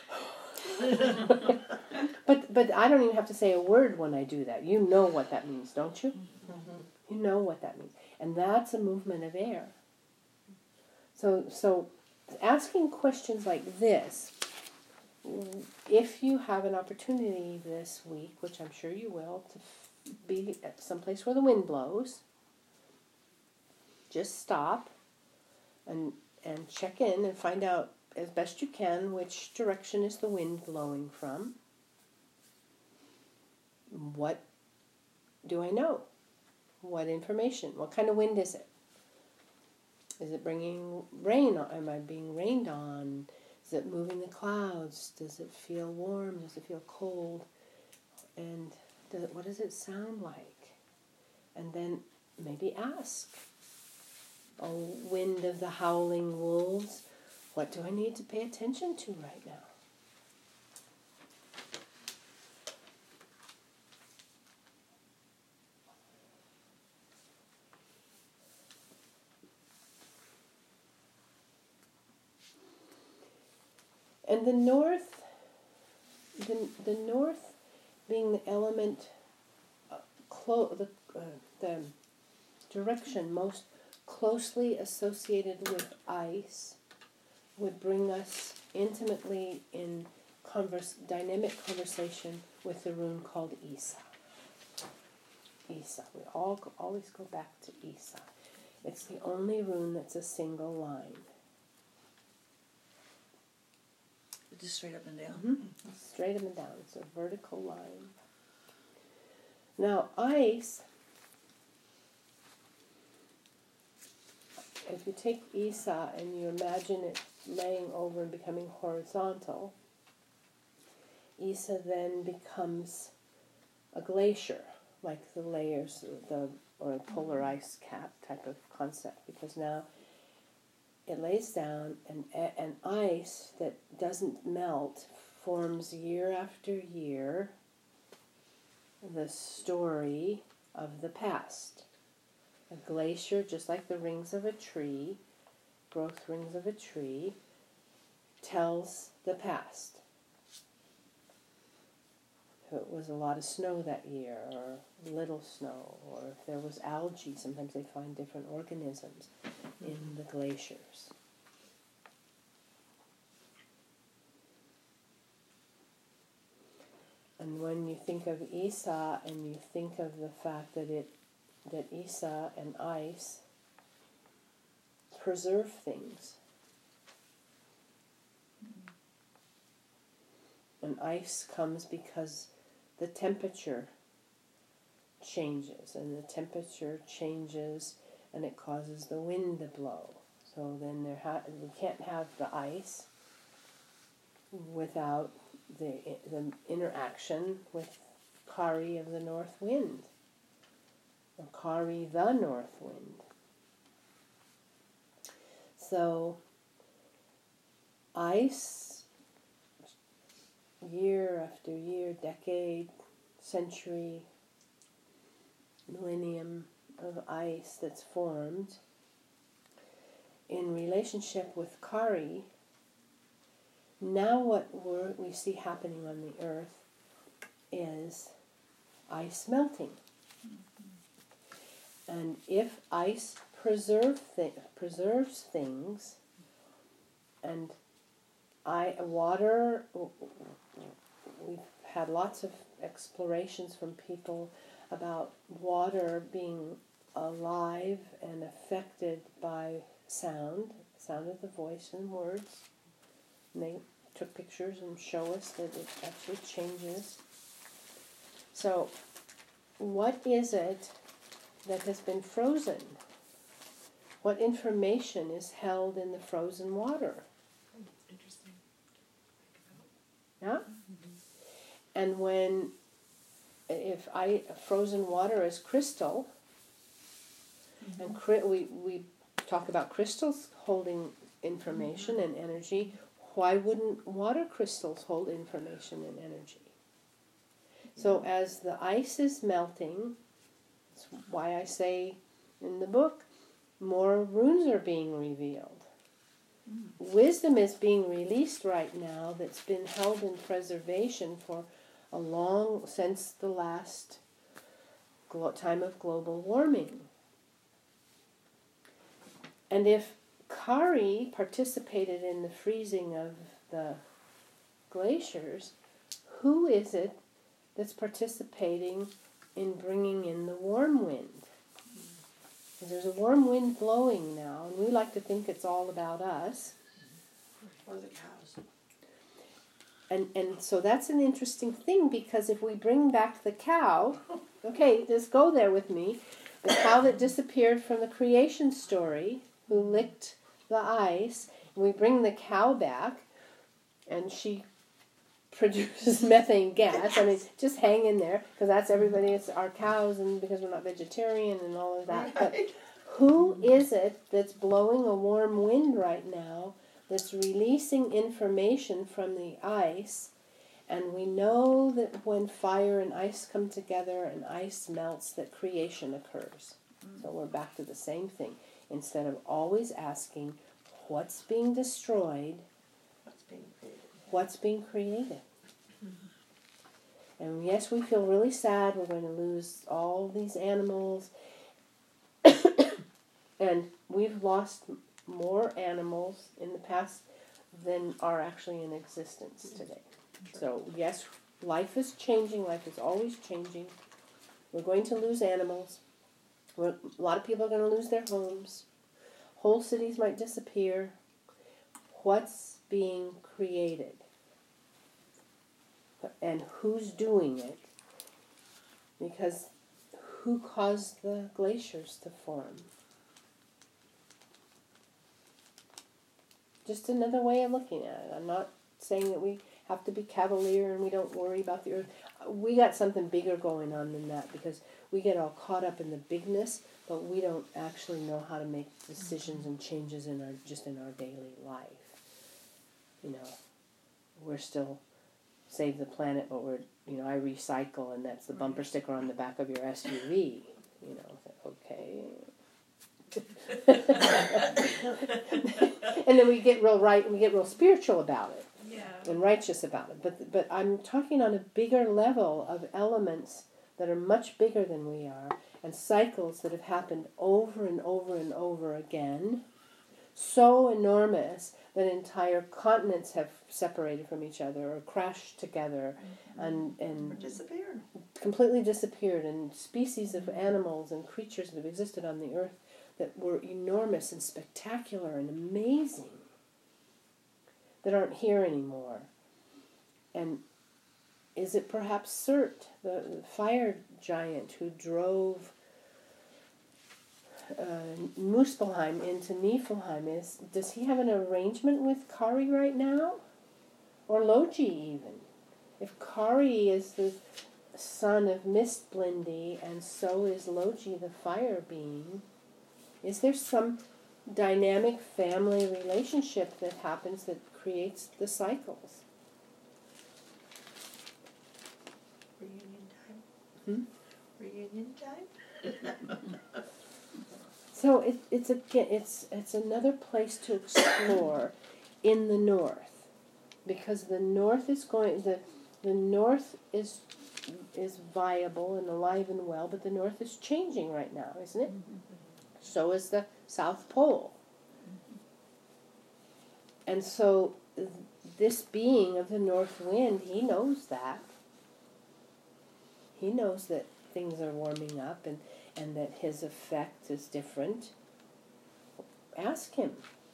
but but I don't even have to say a word when I do that. You know what that means, don't you? Mm-hmm. You know what that means. And that's a movement of air. So so asking questions like this, if you have an opportunity this week, which I'm sure you will, to f- be at someplace where the wind blows, just stop and and check in and find out as best you can which direction is the wind blowing from. What do I know? What information? What kind of wind is it? Is it bringing rain? Am I being rained on? Is it moving the clouds? Does it feel warm? Does it feel cold? And does it, what does it sound like? And then maybe ask, oh, wind of the howling wolves, what do I need to pay attention to right now? And the north, the, the north being the element, uh, clo- the, uh, the direction most closely associated with ice, would bring us intimately in converse, dynamic conversation with the rune called Isa. Isa. We all go, always go back to Isa. It's the only rune that's a single line. Just straight up and down. Mm-hmm. Straight up and down. It's a vertical line. Now, ice, if you take Isa and you imagine it laying over and becoming horizontal, Isa then becomes a glacier, like the layers, the or a polar ice cap type of concept, because now it lays down, and and ice that doesn't melt forms year after year the story of the past. A glacier, just like the rings of a tree, growth rings of a tree, tells the past. If it was a lot of snow that year, or little snow, or if there was algae, sometimes they find different organisms in the glaciers. And when you think of Isa and you think of the fact that it that Isa and ice preserve things. And ice comes because the temperature changes, and the temperature changes and it causes the wind to blow. So then there ha- we can't have the ice without the the interaction with Kari of the north wind. or Kari the north wind. So ice, year after year, decade, century, millennium of ice that's formed in relationship with Kari. Now what we're, we see happening on the earth is ice melting. And if ice preserve th- preserves things, and I water, we've had lots of explorations from people about water being alive and affected by sound, sound of the voice and words. And they took pictures and show us that it actually changes. So, what is it that has been frozen? What information is held in the frozen water? Interesting. Yeah? Mm-hmm. And when, if I frozen water is crystal, mm-hmm. and cri- we, we talk about crystals holding information mm-hmm. and energy, why wouldn't water crystals hold information and energy? Yeah. So as the ice is melting, that's why I say in the book, more runes are being revealed. Mm. Wisdom is being released right now that's been held in preservation for a long, since the last glo- time of global warming. And if Kari participated in the freezing of the glaciers, who is it that's participating in bringing in the warm wind? Because there's a warm wind blowing now, and we like to think it's all about us. Or the cows. And and so that's an interesting thing, because if we bring back the cow, okay, just go there with me, the cow that disappeared from the creation story, who licked the ice, and we bring the cow back, and she produces methane gas. I mean, just hang in there, because that's everybody, it's our cows, and because we're not vegetarian and all of that. But who is it that's blowing a warm wind right now that's releasing information from the ice? And we know that when fire and ice come together and ice melts, that creation occurs. Mm. So we're back to the same thing. Instead of always asking what's being destroyed, What's being created? What's being created? Mm-hmm. And yes, we feel really sad. We're going to lose all these animals. And we've lost more animals in the past than are actually in existence today. So yes, life is changing. Life is always changing. We're going to lose animals. We're, a lot of people are going to lose their homes. Whole cities might disappear. What's being created? And who's doing it? Because who caused the glaciers to form? Just another way of looking at it. I'm not saying that we have to be cavalier and we don't worry about the earth. We got something bigger going on than that, because we get all caught up in the bigness, but we don't actually know how to make decisions and changes in our just in our daily life. You know, we're still save the planet, but we're, you know, I recycle, and that's the bumper sticker on the back of your S U V. You know, okay. And then we get real right, we get real spiritual about it, yeah, and righteous about it. But but I'm talking on a bigger level of elements that are much bigger than we are, and cycles that have happened over and over and over again, so enormous that entire continents have separated from each other or crashed together, mm-hmm. and and or disappeared, completely disappeared, and species of animals and creatures that have existed on the earth that were enormous and spectacular and amazing that aren't here anymore. And is it perhaps Surt, the, the fire giant who drove uh, Muspelheim into Niflheim? Is, does he have an arrangement with Kari right now? Or Logi even? If Kari is the son of Mistblindi, and so is Logi the fire being. Is there some dynamic family relationship that happens that creates the cycles? Reunion time. Hmm? Reunion time. So it, it's again, it's it's another place to explore in the north, because the north is going the the north is is viable and alive and well, but the north is changing right now, isn't it? Mm-hmm. So is the South Pole. Mm-hmm. And so this being of the north wind, he knows that. He knows that things are warming up and, and that his effect is different. Ask him.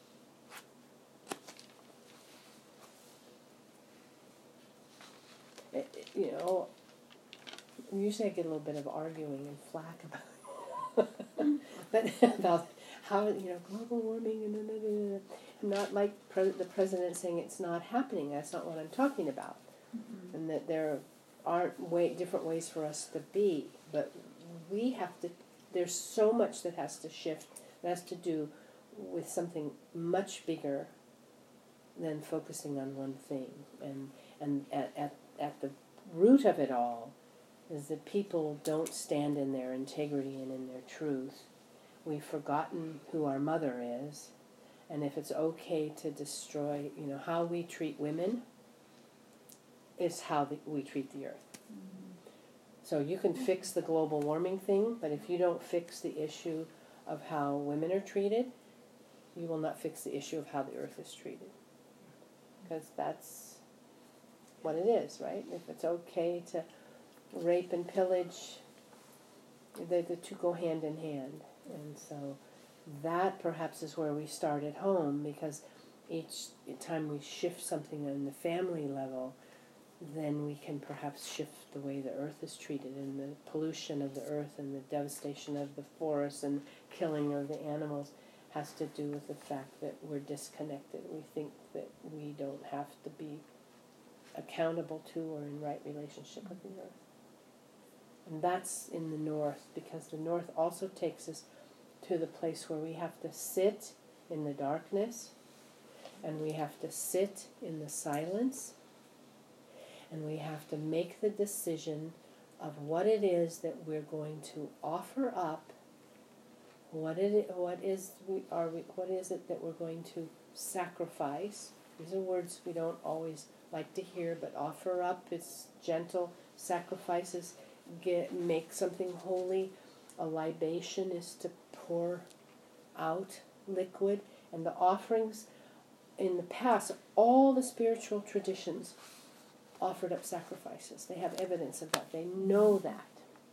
It, it, you know, usually I get a little bit of arguing and flack about it. But about how, you know, global warming and da, da, da, da. I'm not like pre- the president saying it's not happening. That's not what I'm talking about. Mm-hmm. And that there aren't way, different ways for us to be. But we have to, there's so much that has to shift, that has to do with something much bigger than focusing on one thing. And, and at, at, at the root of it all is that people don't stand in their integrity and in their truth. We've forgotten who our mother is, and if it's okay to destroy, you know, how we treat women is how the, we treat the earth. Mm-hmm. So you can fix the global warming thing, but if you don't fix the issue of how women are treated, you will not fix the issue of how the earth is treated. Because that's what it is, right? If it's okay to rape and pillage, the, the two go hand in hand. And so that perhaps is where we start at home, because each time we shift something on the family level, then we can perhaps shift the way the earth is treated, and the pollution of the earth and the devastation of the forests and killing of the animals has to do with the fact that we're disconnected. We think that we don't have to be accountable to or in right relationship with the earth. And that's in the north, because the north also takes us to the place where we have to sit in the darkness, and we have to sit in the silence, and we have to make the decision of what it is that we're going to offer up, what it what is we are we, what is it that we're going to sacrifice. These are words we don't always like to hear, but offer up is gentle. Sacrifices get make something holy. A libation is to pour out liquid, and the offerings in the past, all the spiritual traditions offered up sacrifices. They have evidence of that. They know that.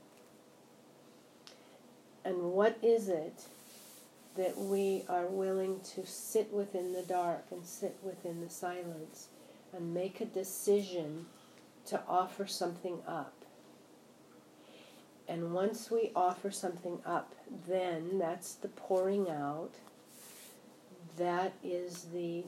And what is it that we are willing to sit within the dark and sit within the silence and make a decision to offer something up? And once we offer something up, then that's the pouring out. That is the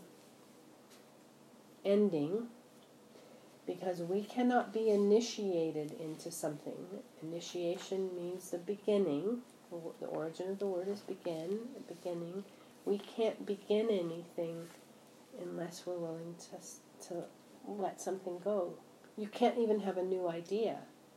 ending, because we cannot be initiated into something. Initiation means the beginning. The origin of the word is begin, the beginning. We can't begin anything unless we're willing to, to let something go. You can't even have a new idea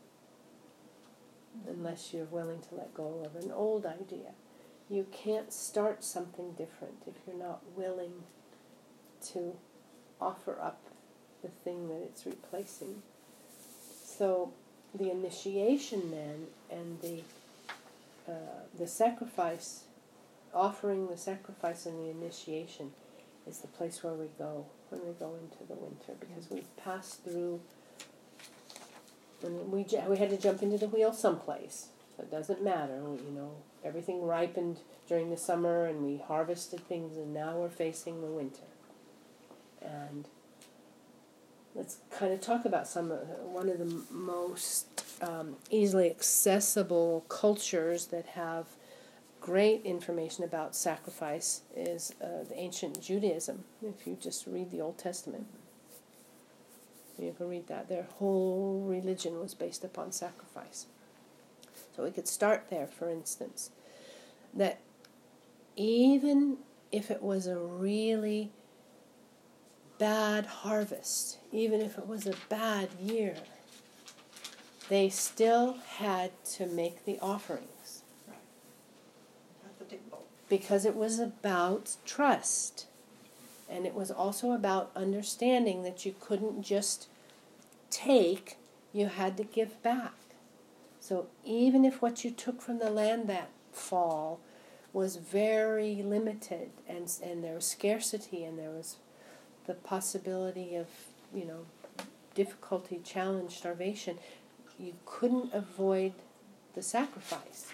unless you're willing to let go of an old idea. You can't start something different if you're not willing to offer up the thing that it's replacing. So the initiation then, and the uh, the sacrifice, offering the sacrifice and the initiation is the place where we go when we go into the winter, because we've passed through. And we we had to jump into the wheel someplace. So it doesn't matter. We, you know, everything ripened during the summer, and we harvested things, and now we're facing the winter. And let's kind of talk about some of one of the most um, easily accessible cultures that have great information about sacrifice is uh, the ancient Judaism. If you just read the Old Testament. You can read that. Their whole religion was based upon sacrifice. So we could start there, for instance, that even if it was a really bad harvest, even if it was a bad year, they still had to make the offerings. Right. Not the big bowl. Because it was about trust. And it was also about understanding that you couldn't just take, you had to give back. So even if what you took from the land that fall was very limited, and and there was scarcity, and there was the possibility of, you know, difficulty, challenge, starvation, you couldn't avoid the sacrifice.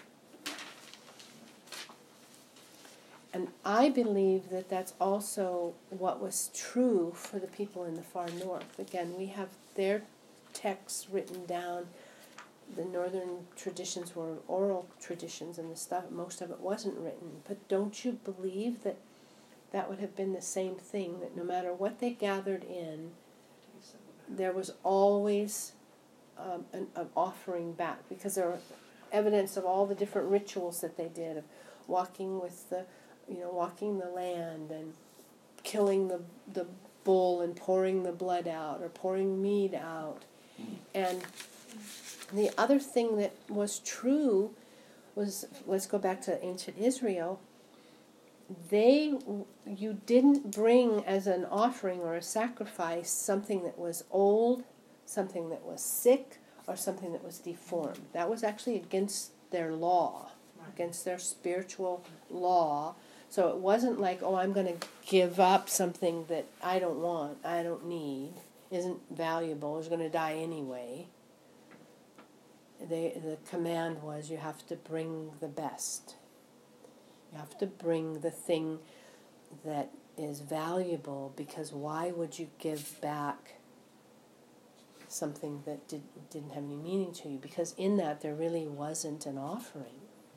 And I believe that that's also what was true for the people in the far north. Again, we have their texts written down. The northern traditions were oral traditions, and the stuff, most of it wasn't written. But don't you believe that that would have been the same thing, that no matter what they gathered in, there was always um, an, an offering back, because there were evidence of all the different rituals that they did, of walking with the, you know, walking the land and killing the the bull and pouring the blood out, or pouring mead out. And the other thing that was true was, let's go back to ancient Israel, they, you didn't bring as an offering or a sacrifice something that was old, something that was sick, or something that was deformed. That was actually against their law, against their spiritual law. So it wasn't like, oh, I'm going to give up something that I don't want, I don't need, isn't valuable, is going to die anyway. They, the command was, you have to bring the best. You have to bring the thing that is valuable, because why would you give back something that did, didn't have any meaning to you? Because in that there really wasn't an offering.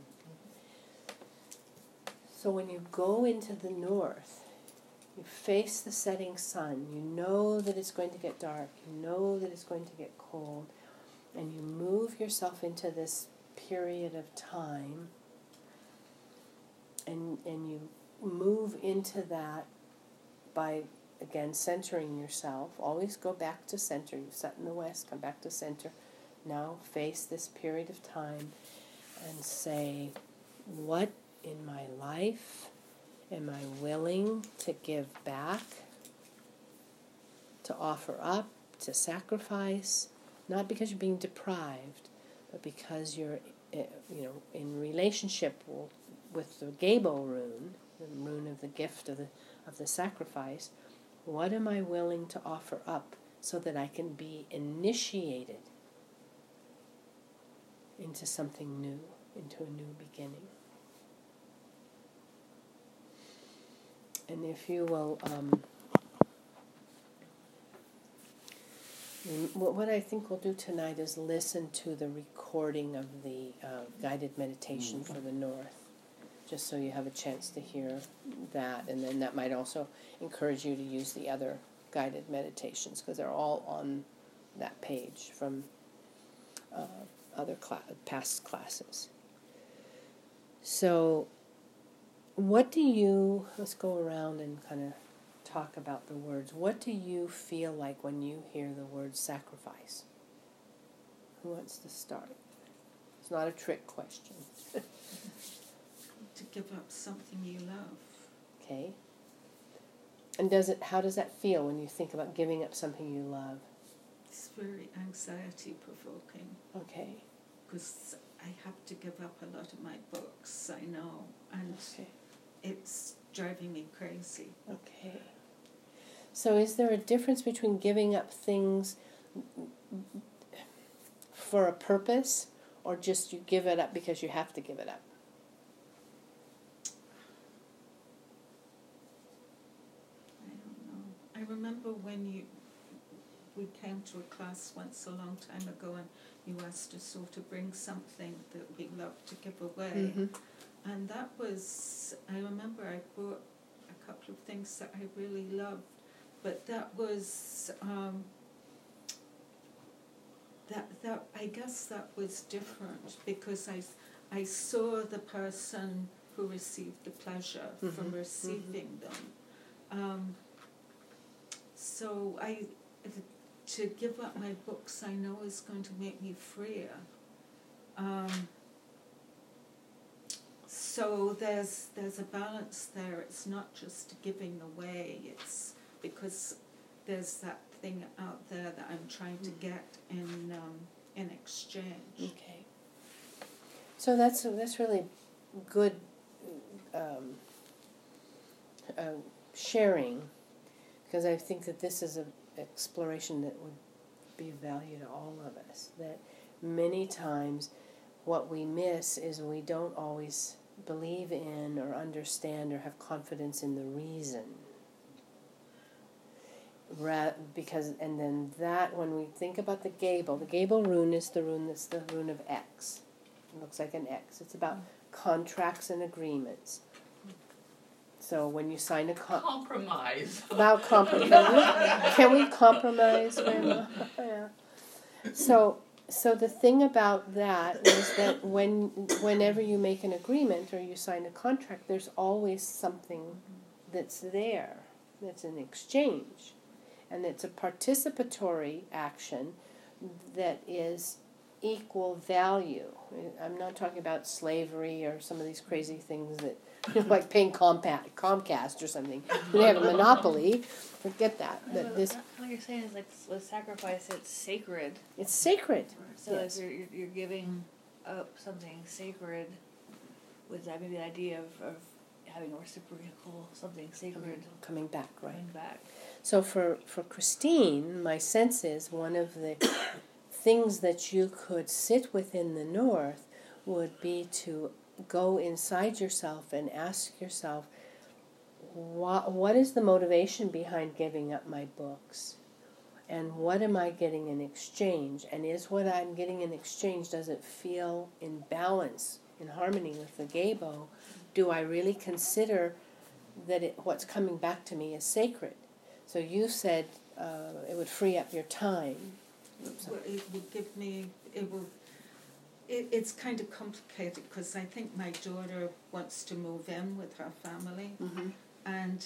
So when you go into the north, you face the setting sun, you know that it's going to get dark, you know that it's going to get cold, and you move yourself into this period of time, and and you move into that by, again, centering yourself. Always go back to center. You set in the west, come back to center. Now face this period of time and say, what in my life am I willing to give back, to offer up, to sacrifice? Not because you're being deprived, but because you're, you know, in relationship with the Gebo rune, the rune of the gift of the of the sacrifice. What am I willing to offer up so that I can be initiated into something new, into a new beginning? And if you will, um, what I think we'll do tonight is listen to the recording of the uh, guided meditation for the North, just so you have a chance to hear that, and then that might also encourage you to use the other guided meditations, because they're all on that page from uh, other cla- past classes. So what do you, let's go around and kind of talk about the words. What do you feel like when you hear the word sacrifice? Who wants to start? It's not a trick question. To give up something you love. Okay. And does it? How does that feel when you think about giving up something you love? It's very anxiety provoking. Okay. Because I have to give up a lot of my books, I know, and Okay. it's driving me crazy. Okay. So is there a difference between giving up things for a purpose, or just you give it up because you have to give it up? I don't know. I remember when you we came to a class once a long time ago, and you asked us all to bring something that we loved to give away. Mm-hmm. And that was, I remember I brought a couple of things that I really loved, but that was um, that, that I guess that was different because I, I saw the person who received the pleasure Mhm, from receiving them. Um, so I, to give up my books, I know is going to make me freer. Um, so there's there's a balance there. It's not just giving away. It's because there's that thing out there that I'm trying to get in um, in exchange. Okay. So that's that's really good um, uh, sharing, because I think that this is an exploration that would be of value to all of us. That many times what we miss is we don't always believe in or understand or have confidence in the reason. Ra- because and then that when we think about the gable, the gable rune is the rune that's the rune of X. It looks like an X. It's about contracts and agreements. So when you sign a con- Compromise. about compromise, can we compromise? Grandma? Yeah. So so the thing about that is that when whenever you make an agreement or you sign a contract, there's always something that's there, that's an exchange. And it's a participatory action that is equal value. I'm not talking about slavery or some of these crazy things that, you know, like paying Compa- Comcast or something. They have a monopoly. Forget that. No, That but this what you're saying is like with sacrifice, it's sacred. it's sacred. So Yes. if you're, you're you're giving up something sacred, with that maybe the idea of, of having a reciprocal something sacred Coming back, right? coming back. So for, for Christine, my sense is one of the things that you could sit within the North would be to go inside yourself and ask yourself, what, what is the motivation behind giving up my books? And what am I getting in exchange? And is what I'm getting in exchange, does it feel in balance, in harmony with the gabo? Do I really consider that it, what's coming back to me is sacred? So you said uh, it would free up your time. Well, it will give me, it will, it, it's kind of complicated because I think my daughter wants to move in with her family, Mm-hmm. and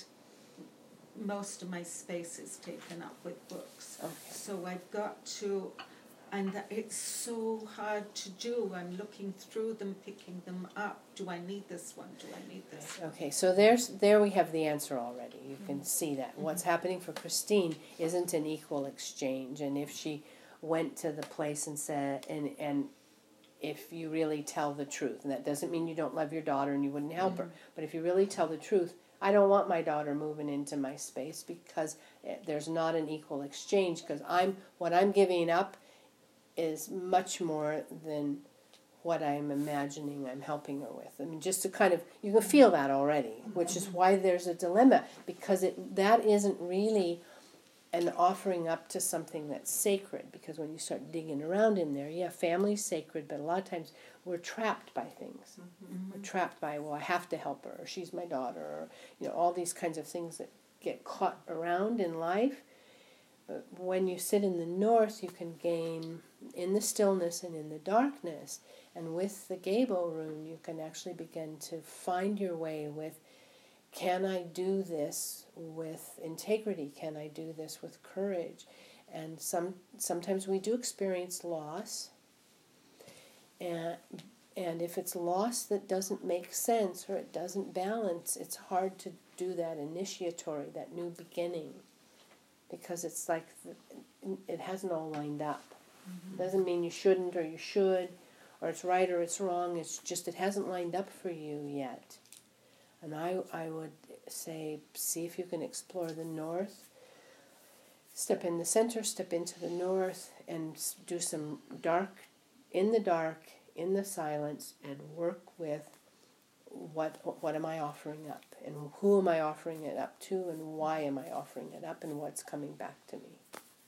most of my space is taken up with books. Okay. So I've got to, and it's so hard to do. I'm looking through them, picking them up. Do I need this one? Do I need this one? Okay, so there's there we have the answer already. You can see that. What's happening for Christine isn't an equal exchange, and if she went to the place and said, and and if you really tell the truth, and that doesn't mean you don't love your daughter and you wouldn't help her, but if you really tell the truth, I don't want my daughter moving into my space because there's not an equal exchange, because I'm what I'm giving up is much more than what I'm imagining I'm helping her with. I mean, just to kind of, you can feel that already, which is why there's a dilemma, because it that isn't really an offering up to something that's sacred, because when you start digging around in there, yeah, family's sacred, but a lot of times we're trapped by things. Mm-hmm. We're trapped by, well, I have to help her, or she's my daughter, or, you know, all these kinds of things that get caught around in life. But when you sit in the North, you can gain in the stillness and in the darkness. And with the Gabo rune, you can actually begin to find your way with, can I do this with integrity? Can I do this with courage? And some sometimes we do experience loss. And, and if it's loss that doesn't make sense or it doesn't balance, it's hard to do that initiatory, that new beginning. Because it's like the, it hasn't all lined up. Mm-hmm. Doesn't mean you shouldn't or you should, or it's right or it's wrong. It's just it hasn't lined up for you yet. And I I would say, see if you can explore the North. Step in the center, step into the North, and do some dark, in the dark, in the silence, and work with what what am I offering up, and who am I offering it up to, and why am I offering it up, and what's coming back to me.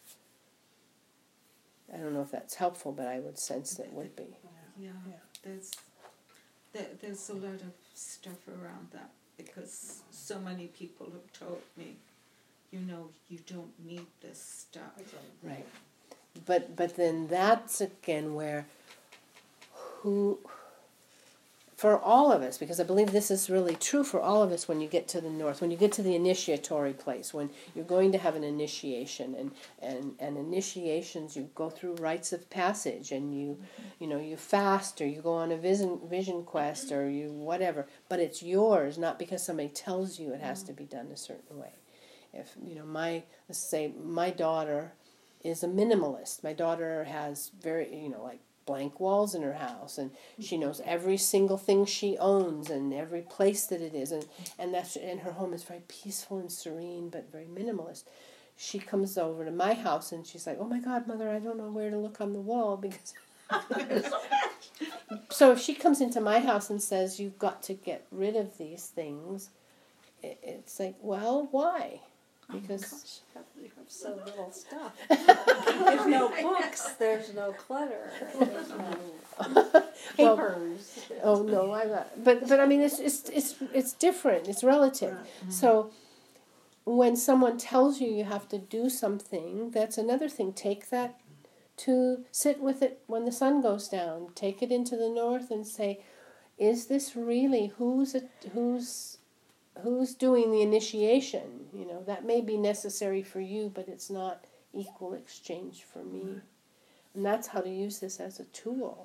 I don't know if that's helpful, but I would sense that it would be. Yeah, Yeah. there's there, there's a lot of stuff around that, because so many people have told me, you know, you don't need this stuff. Right. but but then that's again where who for all of us, because I believe this is really true for all of us when you get to the north, when you get to the initiatory place, when you're going to have an initiation, and, and, and initiations, you go through rites of passage, and you you know you fast, or you go on a vision vision quest, or you whatever, but it's yours, not because somebody tells you it has to be done a certain way. If you know my let's say my daughter is a minimalist. My daughter has very you know like blank walls in her house, and she knows every single thing she owns and every place that it is, and and that's and her home is very peaceful and serene, but very minimalist. She comes over to my house and she's like, "Oh my God, Mother, I don't know where to look on the wall because." So if she comes into my house and says, "You've got to get rid of these things," it's like, well, why? Because oh gosh, you have so little stuff. There's no books. There's no clutter. There's no papers. Well, oh no, I'm not. But but I mean, it's it's it's it's different. It's relative. Mm-hmm. So when someone tells you you have to do something, that's another thing. Take that to sit with it when the sun goes down. Take it into the north and say, is this really who's a, who's who's doing the initiation? You know, that may be necessary for you, but it's not equal exchange for me. And that's how to use this as a tool.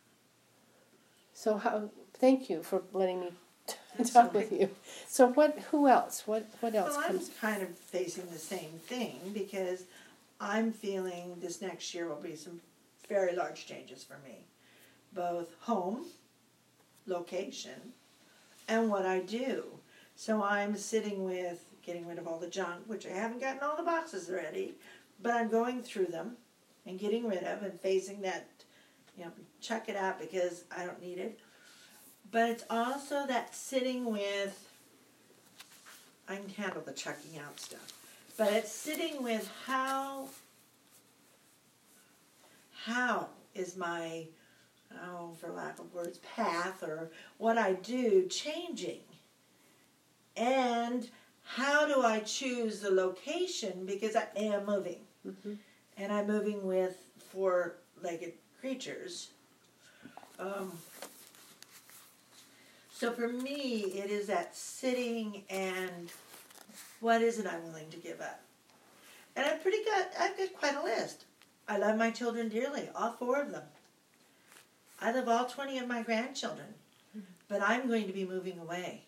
So how? Thank you for letting me t- talk with you. So what? Who else? What? What else well, comes? I'm kind of facing the same thing because I'm feeling this next year will be some very large changes for me, both home, location, and what I do. So I'm sitting with getting rid of all the junk, which I haven't gotten all the boxes ready, but I'm going through them and getting rid of and facing that, you know, chuck it out because I don't need it. But it's also that sitting with, I can handle the chucking out stuff, but it's sitting with how, how is my, oh, for lack of words, path or what I do changing? And how do I choose the location? Because I am moving. Mm-hmm. And I'm moving with four-legged creatures. Um, so for me, it is that sitting and what is it I'm willing to give up? And I've pretty got, I've got quite a list. I love my children dearly, all four of them. I love all twenty of my grandchildren. Mm-hmm. But I'm going to be moving away.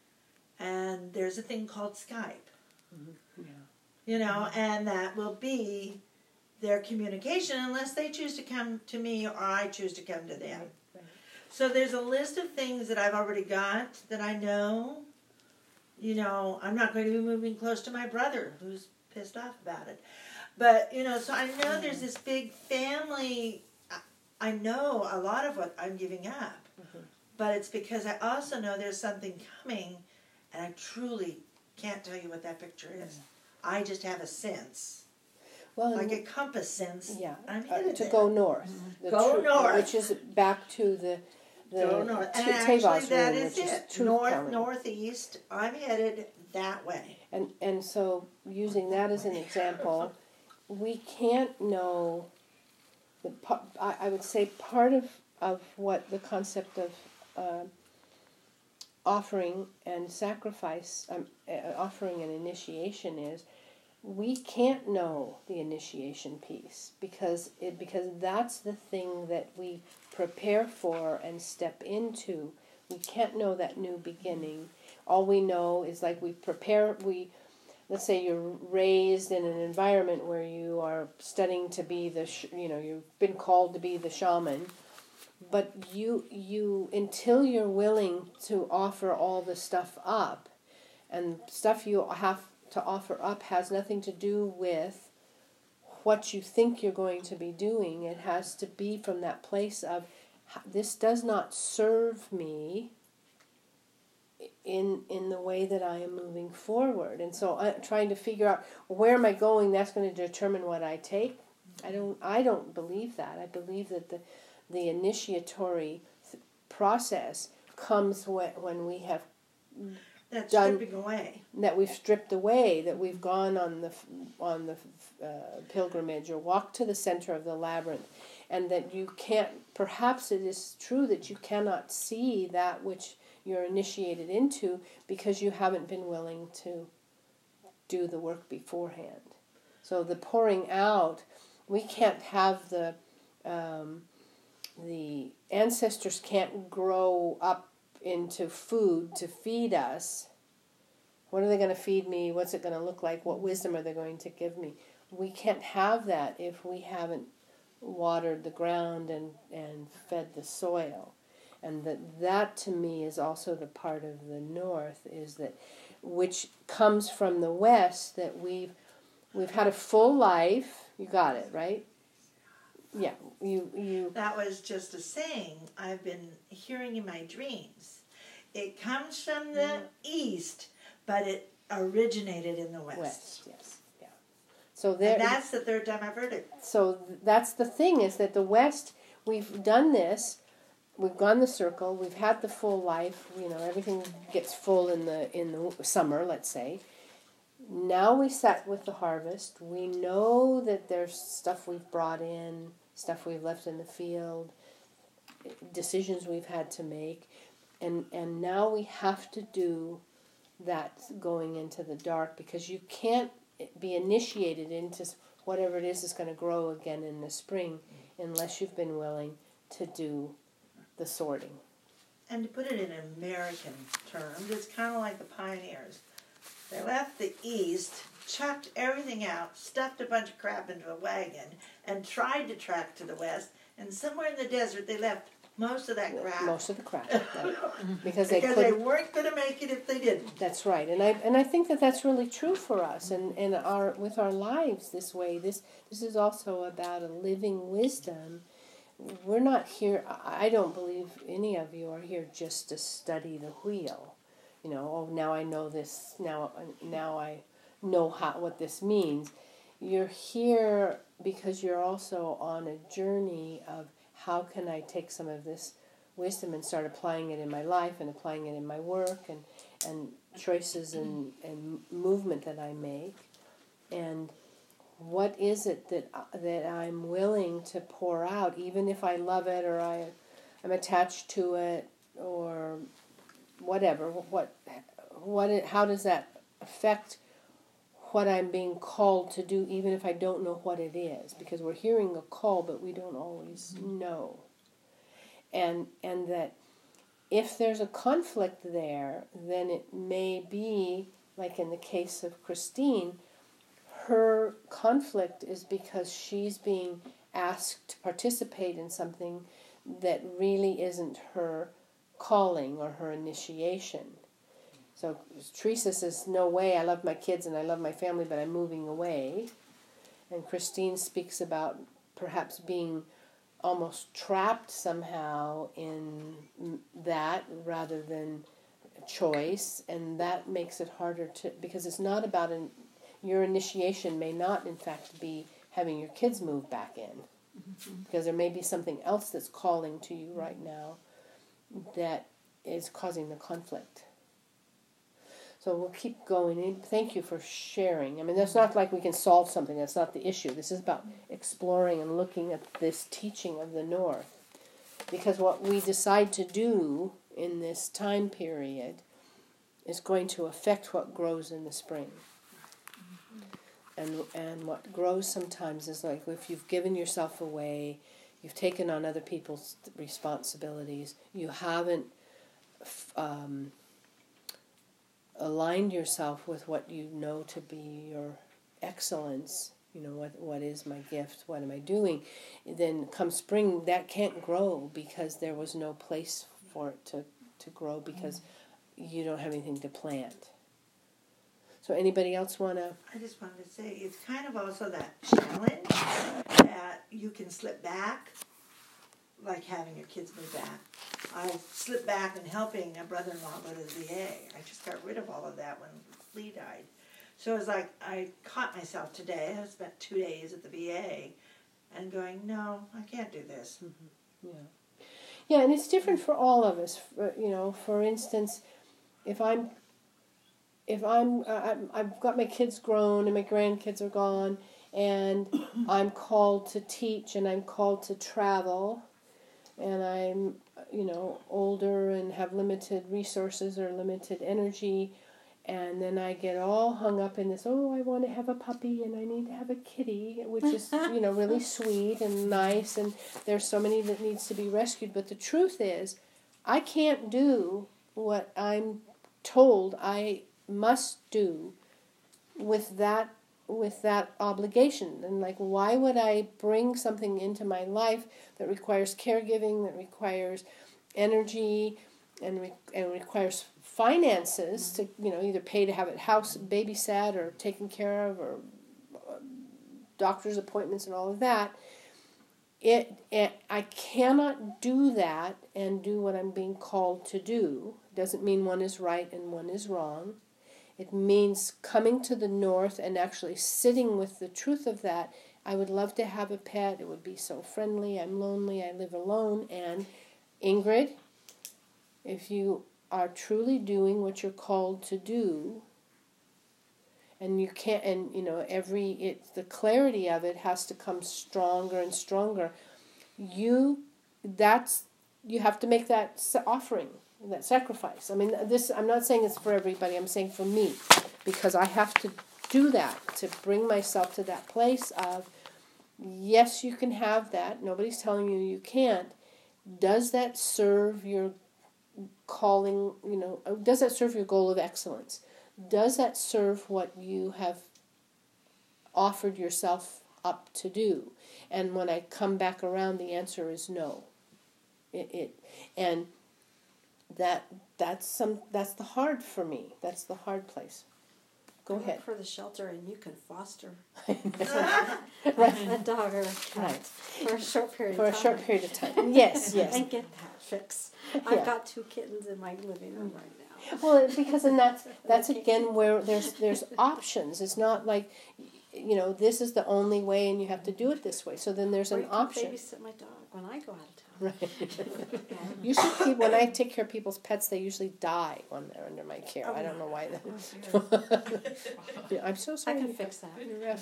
And there's a thing called Skype, mm-hmm. yeah. you know, and that will be their communication unless they choose to come to me or I choose to come to them. Right, right. So there's a list of things that I've already got that I know, you know, I'm not going to be moving close to my brother who's pissed off about it. But, you know, so I know mm-hmm. there's this big family, I know a lot of what I'm giving up, mm-hmm. but it's because I also know there's something coming. And I truly can't tell you what that picture is. I just have a sense. Well, like a compass sense. Yeah. I'm uh, headed to there. go north. Mm-hmm. Go tru- north. Which is back to the, the go north. T- And actually Tavos that room, is which it. Is north, telling. northeast. I'm headed that way. And and so using that as an example, we can't know, the I, I would say part of, of what the concept of uh, offering and sacrifice, um, uh, offering an initiation is, we can't know the initiation piece because it because that's the thing that we prepare for and step into. We can't know that new beginning. All we know is like we prepare, we, let's say you're raised in an environment where you are studying to be the, sh- you know, you've been called to be the shaman. But you, you until you're willing to offer all the stuff up, and stuff you have to offer up has nothing to do with what you think you're going to be doing. It has to be from that place of, this does not serve me in in the way that I am moving forward. And so I'm trying to figure out, where am I going? That's going to determine what I take. I don't I don't believe that. I believe that the The initiatory th- process comes when, when we have That's done, stripping away. that we've stripped away, that we've gone on the on the uh, pilgrimage or walked to the center of the labyrinth, and that you can't. Perhaps it is true that you cannot see that which you're initiated into because you haven't been willing to do the work beforehand. So the pouring out, we can't have the um, the ancestors can't grow up into food to feed us. What are they going to feed me? What's it going to look like? What wisdom are they going to give me? We can't have that if we haven't watered the ground and, and fed the soil. And that that to me is also the part of the North, is that which comes from the West, that we've we've had a full life. You got it, right? Yeah, you you. That was just a saying I've been hearing in my dreams. It comes from the mm. East, but it originated in the West. West, yes, yeah. So there. And that's the third time I've heard it. So that's the thing, is that the West, we've done this. We've gone the circle. We've had the full life. You know, everything gets full in the in the summer, let's say. Now we set with the harvest. We know that there's stuff we've brought in, stuff we've left in the field, decisions we've had to make, and and now we have to do that going into the dark, because you can't be initiated into whatever it is that's going to grow again in the spring unless you've been willing to do the sorting. And to put it in American terms, it's kind of like the pioneers. They left the East, chucked everything out, stuffed a bunch of crap into a wagon, and tried to track to the West. And somewhere in the desert, they left most of that crap. Most of the crap, right? because they because they weren't going to make it if they didn't. That's right, and I and I think that that's really true for us, and and our with our lives this way. This this is also about a living wisdom. We're not here, I don't believe any of you are here just to study the wheel. You know, oh, now I know this, now now I know how what this means. You're here because you're also on a journey of how can I take some of this wisdom and start applying it in my life and applying it in my work and, and choices and, and movement that I make. And what is it that that I'm willing to pour out, even if I love it or I, I'm attached to it or whatever? What, what? It, how does that affect what I'm being called to do, even if I don't know what it is? Because we're hearing a call, but we don't always know. And and that if there's a conflict there, then it may be, like in the case of Christine, her conflict is because she's being asked to participate in something that really isn't her calling or her initiation. So Teresa says, no way, I love my kids and I love my family, but I'm moving away. And Christine speaks about perhaps being almost trapped somehow in that rather than choice, and that makes it harder to, because it's not about an your initiation may not, in fact, be having your kids move back in. Mm-hmm. Because there may be something else that's calling to you right now that is causing the conflict. So we'll keep going. And thank you for sharing. I mean, that's not like we can solve something. That's not the issue. This is about exploring and looking at this teaching of the North. Because what we decide to do in this time period is going to affect what grows in the spring. And and what grows sometimes is like if you've given yourself away, you've taken on other people's responsibilities, you haven't um, aligned yourself with what you know to be your excellence, you know, what what is my gift, what am I doing, then come spring, that can't grow because there was no place for it to, to grow because you don't have anything to plant. So anybody else want to? I just wanted to say, it's kind of also that challenge that you can slip back, like having your kids move back. I slipped back in helping a brother-in-law go to the V A. I just got rid of all of that when Lee died. So it was like, I caught myself today. I spent two days at the V A and going, no, I can't do this. Mm-hmm. Yeah. Yeah, and it's different for all of us. For, you know, for instance, if I'm if I'm, uh, I'm I've got my kids grown and my grandkids are gone, and I'm called to teach and I'm called to travel, and I'm, you know, older and have limited resources or limited energy, and then I get all hung up in this, oh, I want to have a puppy and I need to have a kitty, which is, you know, really sweet and nice, and there's so many that needs to be rescued. But the truth is, I can't do what I'm told I must do with that with that obligation. And like, why would I bring something into my life that requires caregiving, that requires energy, and re- and requires finances to, you know, either pay to have it house babysat or taken care of, or uh, doctor's appointments and all of that. It, it I cannot do that and do what I'm being called to do. Doesn't mean one is right and one is wrong. It means coming to the north and actually sitting with the truth of that. I would love to have a pet. It would be so friendly. I'm lonely. I live alone. And Ingrid, if you are truly doing what you're called to do, and you can't, and you know, every it the clarity of it has to come stronger and stronger. You, that's you have to make that offering, that sacrifice. I mean, this, I'm not saying it's for everybody, I'm saying for me, because I have to do that to bring myself to that place of, yes, you can have that, nobody's telling you you can't. Does that serve your calling, you know, does that serve your goal of excellence? Does that serve what you have offered yourself up to do? And when I come back around, the answer is no. It, it and that that's some that's the hard for me. That's the hard place. Go I work ahead. for the shelter, and you can foster Right. a dog or a cat Right. for a short period For of a time. short period of time. Yes, yes. And get that fixed. Yeah. I've got two kittens in my living room right now. Well, because and that's that's again where there's there's options. It's not like, you know, this is the only way and you have to do it this way. So then there's Or an you can option. babysit my dog when I go out of town. Right. You should keep, when I take care of people's pets, they usually die when they're under my care. Oh, I don't know why. Oh, That. Yeah, I'm so I sorry. can fix that.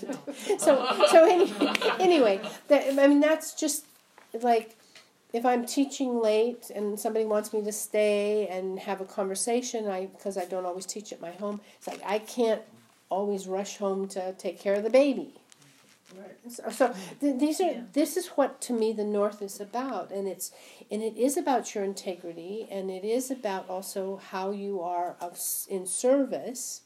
So so any, anyway, that, I mean that's just like, if I'm teaching late and somebody wants me to stay and have a conversation, I because I don't always teach at my home, it's like I can't always rush home to take care of the baby. Right. So, so th- these are Yeah. this is what to me the North is about, and it's and it is about your integrity, and it is about also how you are of s- in service.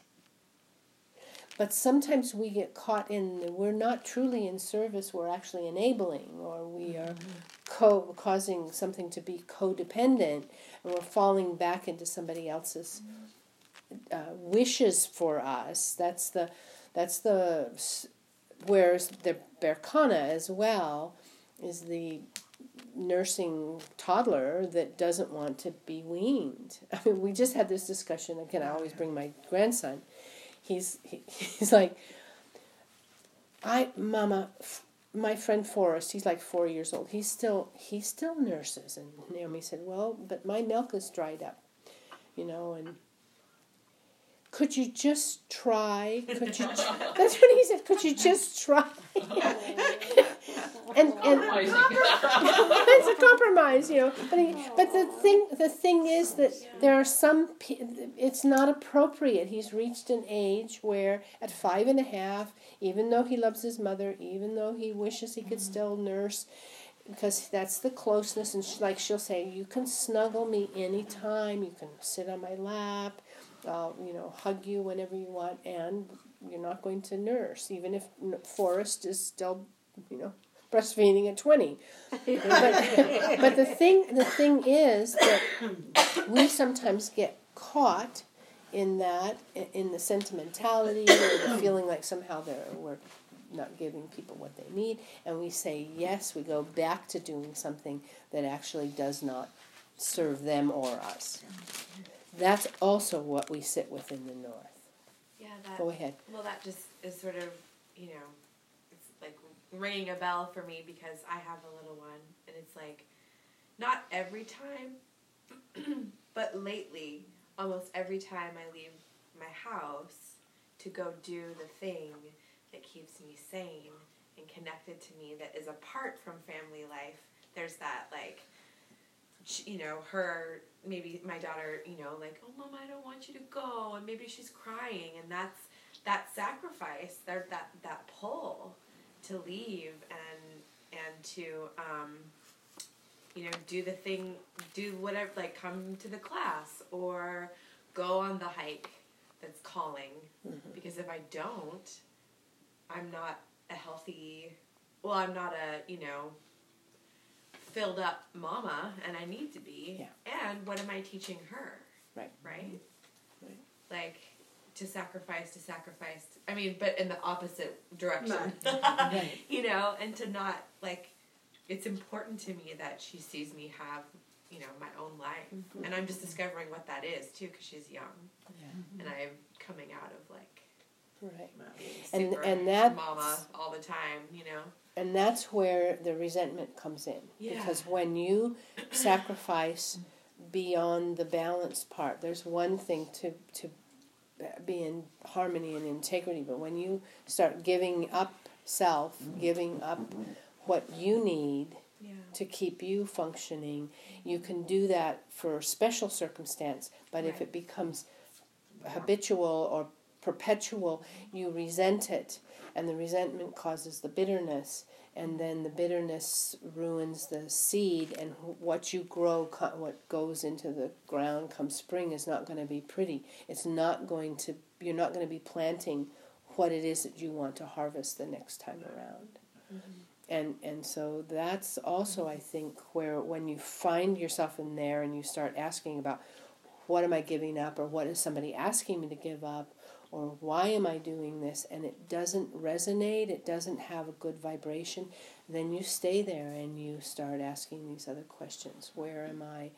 But sometimes we get caught in, we're not truly in service, we're actually enabling, or we are co- causing something to be codependent, and we're falling back into somebody else's uh, wishes for us. That's the, that's the, whereas the Berkana as well is the nursing toddler that doesn't want to be weaned. I mean, we just had this discussion, again, I always bring my grandson. He's he, he's like, I Mama, f- my friend Forrest. He's like four years old. He's still he still nurses, and Naomi said, well, but my milk is dried up, you know. And could you just try? Could you? That's what he said. Could you just try? and and it's a compromise, you know. But he, but the thing the thing is that there are some. It's not appropriate. He's reached an age where at five and a half, even though he loves his mother, even though he wishes he could still nurse, because that's the closeness. And she, like she'll say, you can snuggle me anytime. You can sit on my lap. I'll, you know, hug you whenever you want, and you're not going to nurse, even if Forrest is still, you know, breastfeeding at twenty. but, but the thing, the thing is that we sometimes get caught in that, in the sentimentality or the feeling like somehow they're, we're not giving people what they need, and we say yes, we go back to doing something that actually does not serve them or us. That's also what we sit with in the North. Yeah, that. Go ahead. Well, that just is sort of, you know, it's like ringing a bell for me because I have a little one, and it's like, not every time, but lately, almost every time I leave my house to go do the thing that keeps me sane and connected to me, that is apart from family life. There's that, like, she, you know, her, maybe my daughter, you know, like, oh, Mom, I don't want you to go, and maybe she's crying, and that's that sacrifice, there, that that pull to leave and and to, um, you know, do the thing, do whatever, like, come to the class or go on the hike that's calling, mm-hmm. because if I don't, I'm not a healthy, well, I'm not a, you know, filled up mama, and I need to be. Yeah. And what am I teaching her? Right. Right? Right. Like, to sacrifice, to sacrifice. I mean, but in the opposite direction. Right. Right. You know, and to not, like, it's important to me that she sees me have, you know, my own life. Mm-hmm. And I'm just discovering what that is, too, because she's young. Yeah. Mm-hmm. And I'm coming out of, like, right. And and that mama all the time, you know. And that's where the resentment comes in. Yeah. Because when you sacrifice beyond the balance part, there's one thing to to be in harmony and integrity, but when you start giving up self, giving up what you need yeah. to keep you functioning, you can do that for special circumstance, but right. if it becomes habitual or perpetual, you resent it, and the resentment causes the bitterness, and then the bitterness ruins the seed, and what you grow, what goes into the ground come spring is not going to be pretty. It's not going to, you're not going to be planting what it is that you want to harvest the next time around. Mm-hmm. And and so that's also, I think, where when you find yourself in there and you start asking about what am I giving up, or what is somebody asking me to give up, or why am I doing this, and it doesn't resonate, it doesn't have a good vibration, then you stay there and you start asking these other questions. Where am I,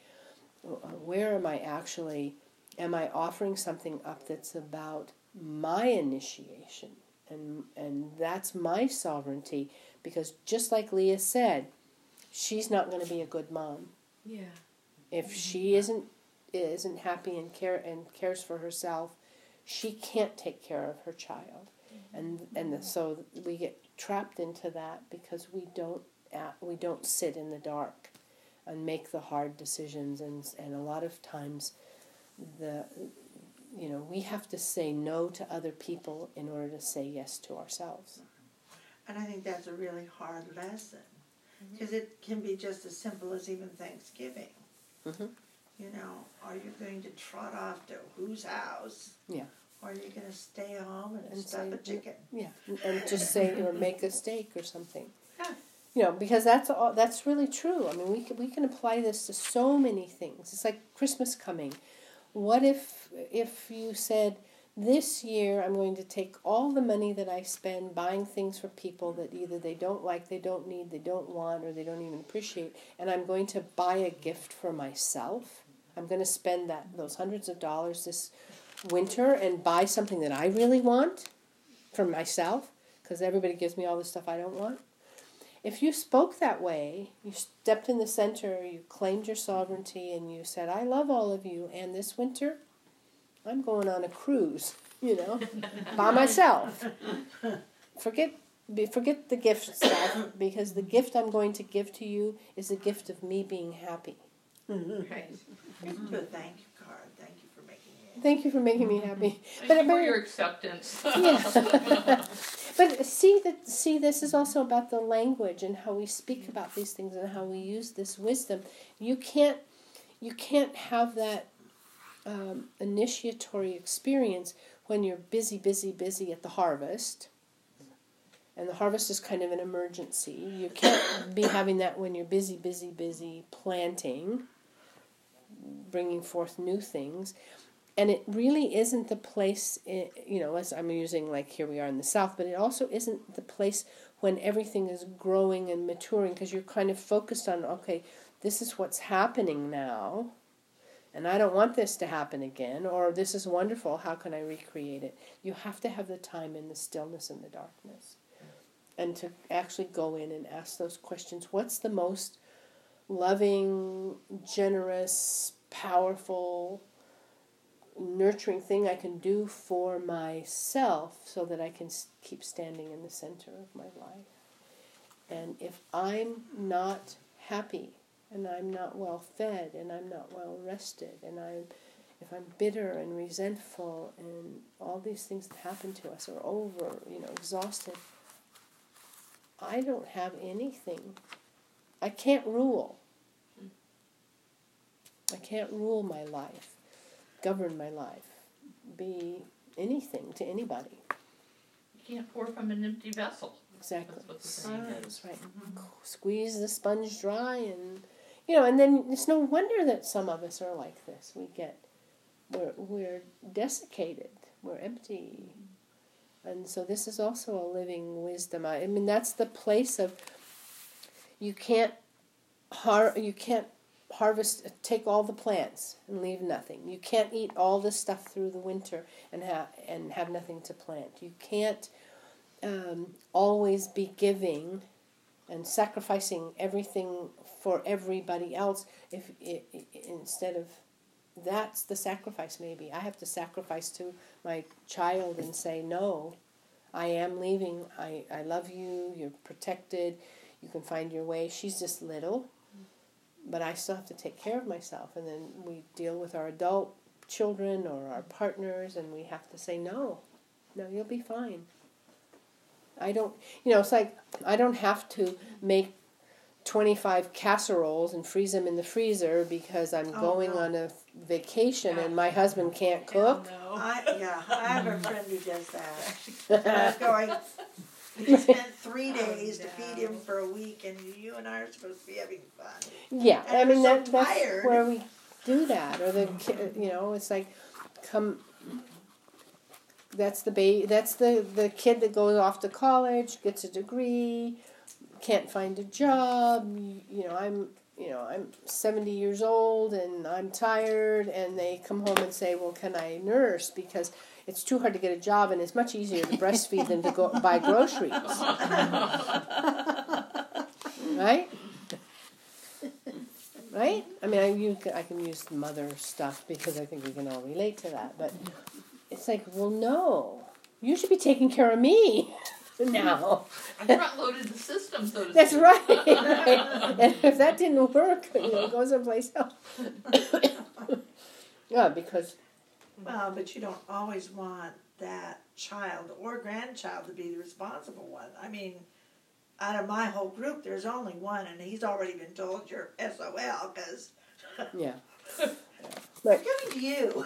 where am I actually, am I offering something up that's about my initiation? And and that's my sovereignty, because just like Leah said, she's not going to be a good mom. Yeah. If she isn't isn't happy and care and cares for herself, she can't take care of her child, mm-hmm. and and the, so we get trapped into that because we don't uh, we don't sit in the dark and make the hard decisions, and and a lot of times the you know we have to say no to other people in order to say yes to ourselves. And I think that's a really hard lesson, because mm-hmm. it can be just as simple as even Thanksgiving. Mm-hmm. You know, are you going to trot off to whose house? Yeah. Or are you going to stay home and, and stuff say, a chicken? Yeah, and just say, or make a steak or something. Yeah. You know, because that's all, that's really true. I mean, we can, we can apply this to so many things. It's like Christmas coming. What if if you said, this year I'm going to take all the money that I spend buying things for people that either they don't like, they don't need, they don't want, or they don't even appreciate, and I'm going to buy a gift for myself. I'm going to spend that those hundreds of dollars this winter and buy something that I really want for myself, because everybody gives me all the stuff I don't want. If you spoke that way, you stepped in the center, you claimed your sovereignty, and you said, I love all of you, and this winter I'm going on a cruise, you know, by myself. Forget forget the gift stuff, because the gift I'm going to give to you is a gift of me being happy. Mm-hmm. Right. Mm-hmm. But thank you, card. Thank you for making me happy. Thank you for making me happy. Thank but, you for but, your acceptance. Yeah. But see that see this is also about the language and how we speak about these things and how we use this wisdom. You can't you can't have that um, initiatory experience when you're busy, busy, busy at the harvest. And the harvest is kind of an emergency. You can't be having that when you're busy, busy, busy planting, bringing forth new things. And it really isn't the place, you know, as I'm using, like, here we are in the South, but it also isn't the place when everything is growing and maturing, because you're kind of focused on, okay, this is what's happening now, and I don't want this to happen again, or this is wonderful, how can I recreate it? You have to have the time in the stillness and the darkness, and to actually go in and ask those questions. What's the most loving, generous, powerful nurturing thing I can do for myself so that I can keep standing in the center of my life. And if I'm not happy, and I'm not well fed, and I'm not well rested, and I'm, if I'm bitter and resentful, and all these things that happen to us are over, you know, exhausted, I don't have anything. I can't rule. I can't rule my life, govern my life, be anything to anybody. You can't pour from an empty vessel. Exactly. That's what the saying is. That's right. Mm-hmm. Squeeze the sponge dry, and you know, and then it's no wonder that some of us are like this. We get, we're we're desiccated, we're empty, and so this is also a living wisdom. I, I mean, that's the place of. You can't, har you can't harvest, take all the plants and leave nothing. You can't eat all the stuff through the winter and have and have nothing to plant. You can't. Um, always be giving and sacrificing everything for everybody else. If it, it, instead of that's the sacrifice, maybe I have to sacrifice to my child and say, no, I am leaving. I, I love you. You're protected. You can find your way. She's just little, but I still have to take care of myself. And then we deal with our adult children or our partners, and we have to say, no, no, you'll be fine. I don't, you know, it's like I don't have to make twenty-five casseroles and freeze them in the freezer because I'm Oh, going no. on a vacation and my husband can't cook. No. I, yeah, I have a friend who does that. And I'm going, he spent three days to feed him for a week, and you and I are supposed to be having fun. Yeah, And I mean, we're that, so that's tired. where we do that. Or the, ki- you know, it's like, come, that's the ba- that's the, the kid that goes off to college, gets a degree, can't find a job. You, you know, I'm, you know, I'm seventy years old and I'm tired, and they come home and say, well, can I nurse? Because it's too hard to get a job, and it's much easier to breastfeed than to go buy groceries. Right? Right? I mean, I, you, I can use the mother stuff because I think we can all relate to that. But it's like, well, no. You should be taking care of me now. I front-loaded the system, so to That's speak. right. right. And if that didn't work, you know, go someplace else. Yeah, because... Well, but you don't always want that child or grandchild to be the responsible one. I mean, out of my whole group, there's only one, and he's already been told you're S O L because Yeah. we're coming to you.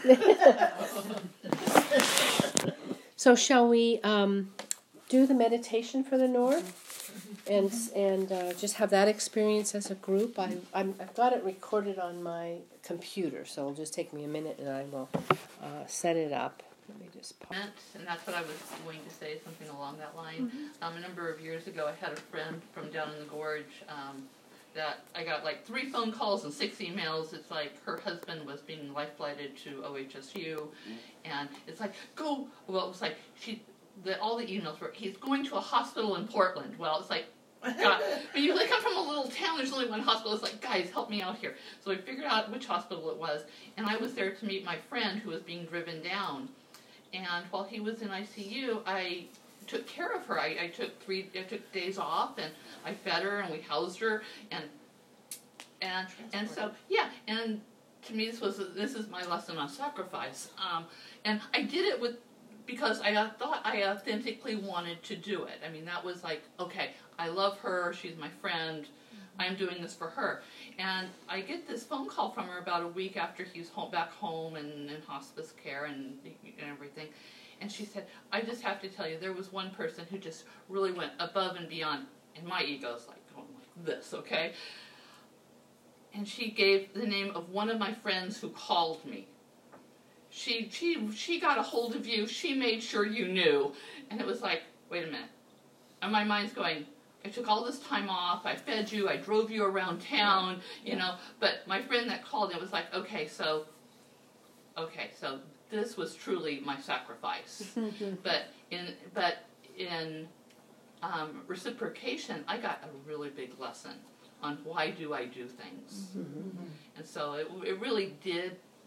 So shall we um, do the meditation for the North? And and uh, just have that experience as a group. I I'm, I've got it recorded on my computer, so it'll just take me a minute, and I will uh, set it up. Let me just pause. And that's what I was going to say, something along that line. Um, a number of years ago, I had a friend from down in the gorge um, that I got like three phone calls and six emails. It's like her husband was being life flighted to O H S U, and it's like, go, well, it was like, she, the, all the emails were, he's going to a hospital in Portland. Well, it's like, God, but you like come from a little town, there's only one hospital. It's like, guys, help me out here. So I figured out which hospital it was, and I was there to meet my friend who was being driven down. And while he was in I C U, I took care of her. I, I took three, I took days off, and I fed her, and we housed her, and and and so yeah. And to me, this was this is my lesson on sacrifice. Um, and I did it with because I thought I authentically wanted to do it. I mean, that was like, okay, I love her. She's my friend. I'm doing this for her. And I get this phone call from her about a week after he's home, back home and in hospice care and, and everything. And she said, I just have to tell you, there was one person who just really went above and beyond. And my ego's like going like this, okay? And she gave the name of one of my friends who called me. She, she, she got a hold of you. She made sure you knew. And it was like, wait a minute. And my mind's going, I took all this time off, I fed you, I drove you around town, you yeah. know, but my friend that called, it was like, okay, so, okay, so this was truly my sacrifice. but in, but in um, reciprocation, I got a really big lesson on why do I do things. Mm-hmm. And so it, it really did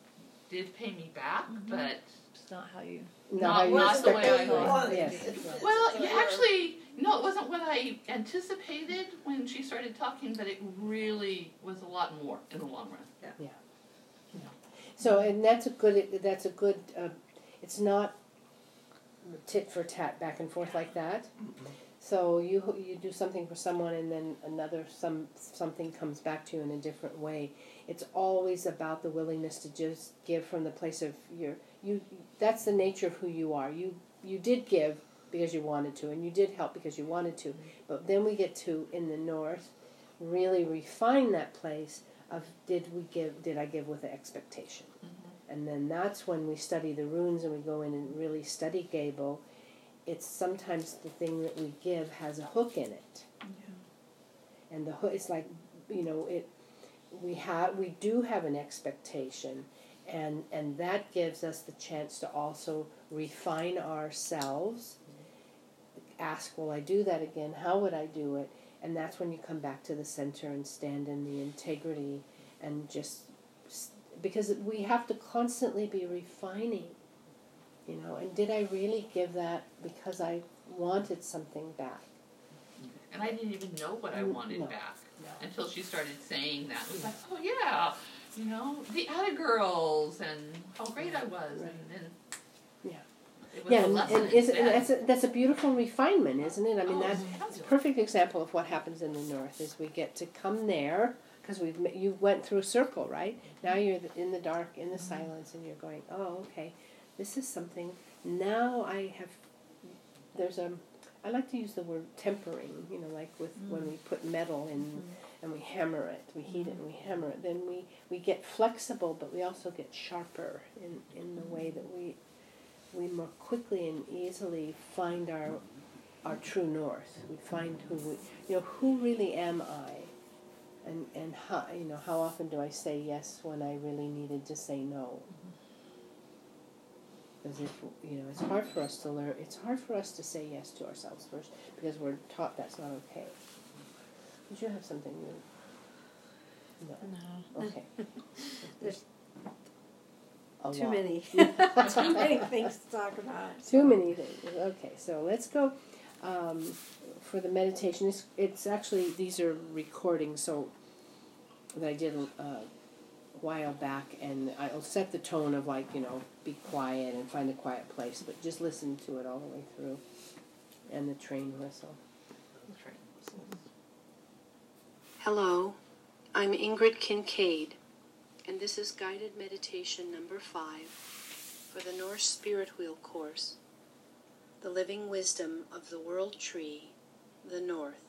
did pay me back, Mhm. but It's not how you. Not Not- how you not the way I expected. wanted. Yes, yes. well, yeah, actually, no, it wasn't what I anticipated when she started talking, but it really was a lot more in the long run. So, and that's a good, that's a good, uh, it's not tit for tat back and forth like that. So you you do something for someone and then another some something comes back to you in a different way. It's always about the willingness to just give from the place of your you. That's the nature of who you are. You you did give because you wanted to, and you did help because you wanted to. But then we get to in the north, really refine that place of did we give? Did I give with the expectation? Mm-hmm. And then that's when we study the runes and we go in and really study Gable. It's sometimes the thing that we give has a hook in it, Yeah. and the hook is like, you know, it. We have we do have an expectation, and and that gives us the chance to also refine ourselves. Ask, will I do that again? How would I do it? And that's when you come back to the center and stand in the integrity and just, because we have to constantly be refining, you know, and did I really give that because I wanted something back? And I didn't even know what I Mm, wanted no, back no. until she started saying that. It was like, oh yeah, you know, the Atta Girls and how great I was, Right. and then Yeah. it was Yeah, a and, lesson and, is, and instead. that's, a, that's a beautiful refinement, isn't it? I mean, Oh, that's it's a fabulous. perfect example of what happens in the north is we get to come there because we've ma- you went through a circle, right? Now you're th- in the dark, in the silence, and you're going, oh, okay, this is something. Now I have. There's a. I like to use the word tempering. You know, like with when we put metal in and we hammer it, we heat it and we hammer it. Then we we get flexible, but we also get sharper in in the way that we we more quickly and easily find our our true north. We find who we, you know, who really am I, and and how, you know, how often do I say yes when I really needed to say no? Because if you know, it's hard for us to learn. It's hard for us to say yes to ourselves first because we're taught that's not okay. Did you have something new? No. No. Okay. There's A too lot. many, too many things to talk about. Too many things. Okay, so let's go um, for the meditation. It's, it's actually, these are recordings so that I did uh, a while back, and I'll set the tone of like, you know, be quiet and find a quiet place, but just listen to it all the way through, and the train whistle. That's right. Hello, I'm Ingrid Kincaid, and this is guided meditation number five for the Norse Spirit Wheel course, the living wisdom of the world tree, the North.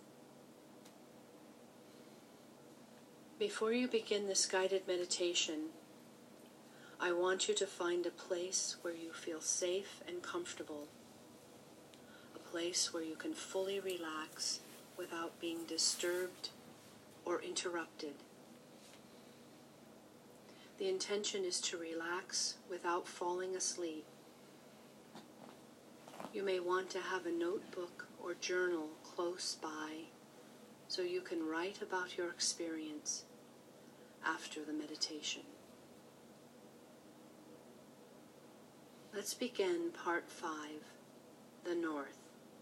Before you begin this guided meditation, I want you to find a place where you feel safe and comfortable, a place where you can fully relax without being disturbed or interrupted. The intention is to relax without falling asleep. You may want to have a notebook or journal close by so you can write about your experience after the meditation. Let's begin part five, the North.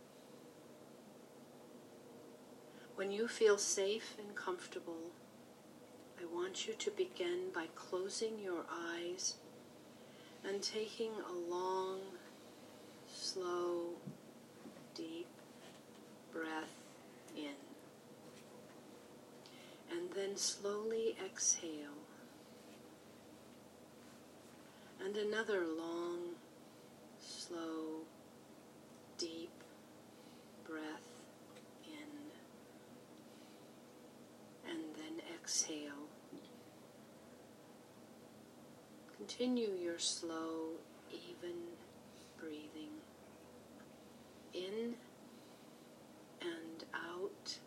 When you feel safe and comfortable, I want you to begin by closing your eyes and taking a long, slow, deep breath in. And then slowly exhale. And another long, slow, deep breath in. And then exhale. Continue your slow, even breathing. In and out.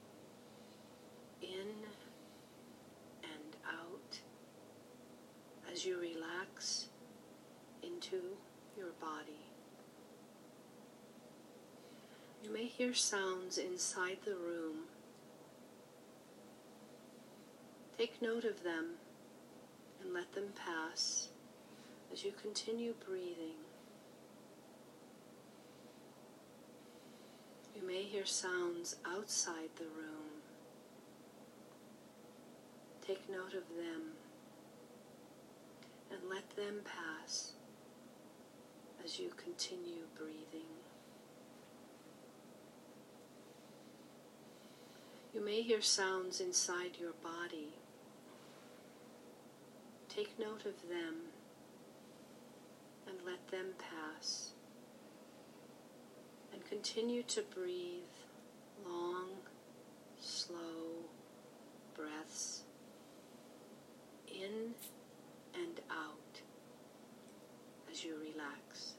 In and out as you relax into your body. You may hear sounds inside the room. Take note of them and let them pass As you continue breathing, you may hear sounds outside the room. Take note of them and let them pass as you continue breathing. You may hear sounds inside your body. Take note of them and let them pass. And continue to breathe long, slow breaths in and out as you relax.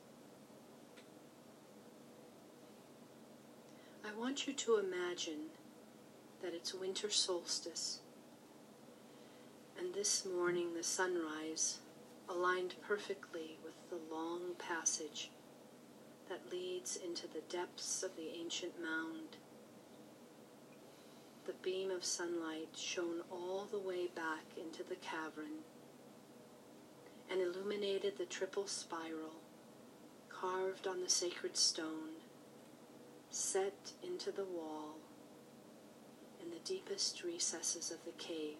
I want you to imagine that it's winter solstice, and this morning the sunrise aligned perfectly with the long passage that leads into the depths of the ancient mound. The beam of sunlight shone all the way back into the cavern and illuminated the triple spiral carved on the sacred stone, set into the wall in the deepest recesses of the cave.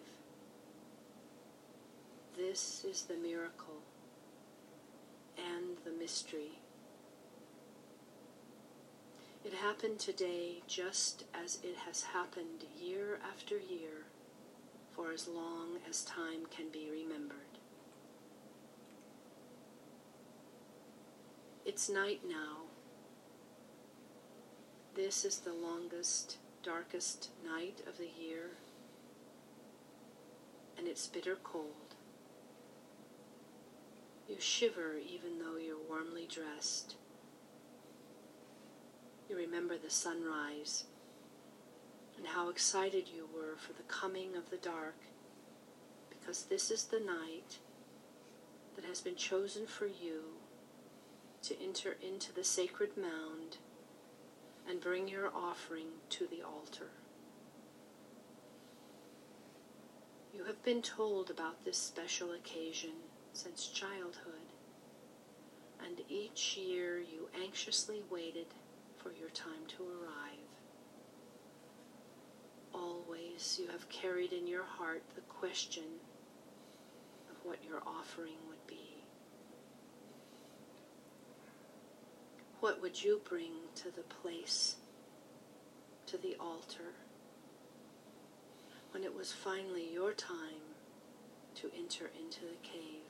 This is the miracle and the mystery. It happened today just as it has happened year after year for as long as time can be remembered. It's night now. This is the longest, darkest night of the year, and it's bitter cold. You shiver even though you're warmly dressed. You remember the sunrise and how excited you were for the coming of the dark, because this is the night that has been chosen for you to enter into the sacred mound and bring your offering to the altar. You have been told about this special occasion since childhood, and each year you anxiously waited for your time to arrive. Always you have carried in your heart the question of what your offering would be. What would you bring to the place, to the altar, when it was finally your time to enter into the cave?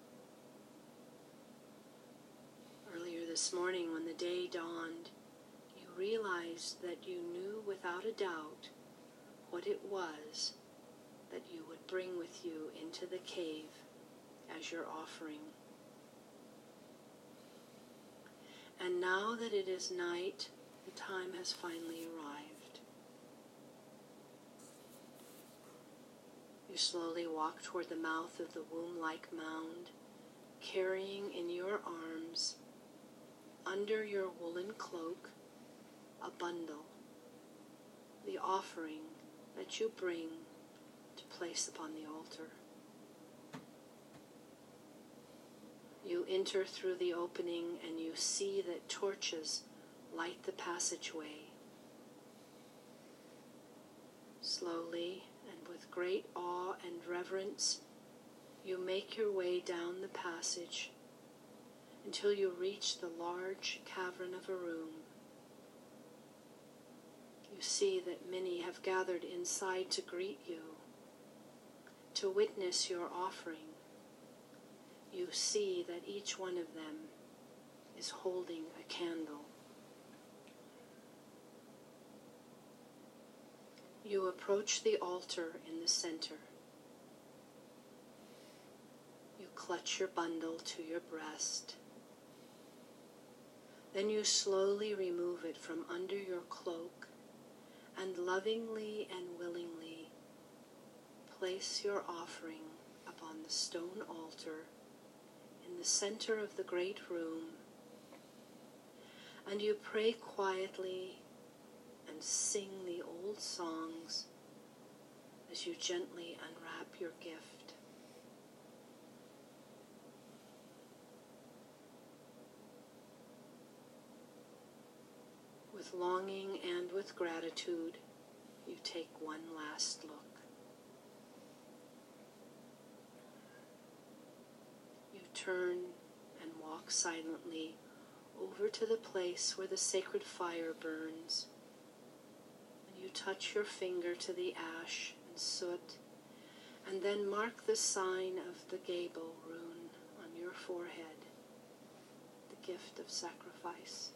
Earlier this morning, when the day dawned, you realized that you knew without a doubt what it was that you would bring with you into the cave as your offering. And now that it is night, the time has finally arrived. You slowly walk toward the mouth of the womb-like mound, carrying in your arms, under your woolen cloak, a bundle, the offering that you bring to place upon the altar. You enter through the opening and you see that torches light the passageway. Slowly and with great awe and reverence, you make your way down the passage until you reach the large cavern of a room. You see that many have gathered inside to greet you, to witness your offering. You see that each one of them is holding a candle. You approach the altar in the center. You clutch your bundle to your breast. Then you slowly remove it from under your cloak and lovingly and willingly place your offering upon the stone altar in the center of the great room, and you pray quietly and sing the old songs as you gently unwrap your gift. with longing and with gratitude, you take one last look. You turn and walk silently over to the place where the sacred fire burns. And you touch your finger to the ash and soot, and then mark the sign of the Gable rune on your forehead, the gift of sacrifice.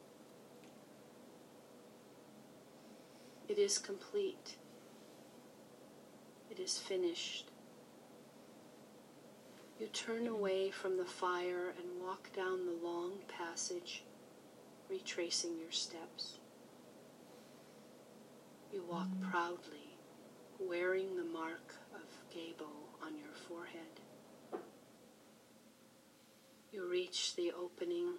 It is complete. It is finished. You turn away from the fire and walk down the long passage, retracing your steps. You walk mm. proudly, wearing the mark of Gable on your forehead. You reach the opening,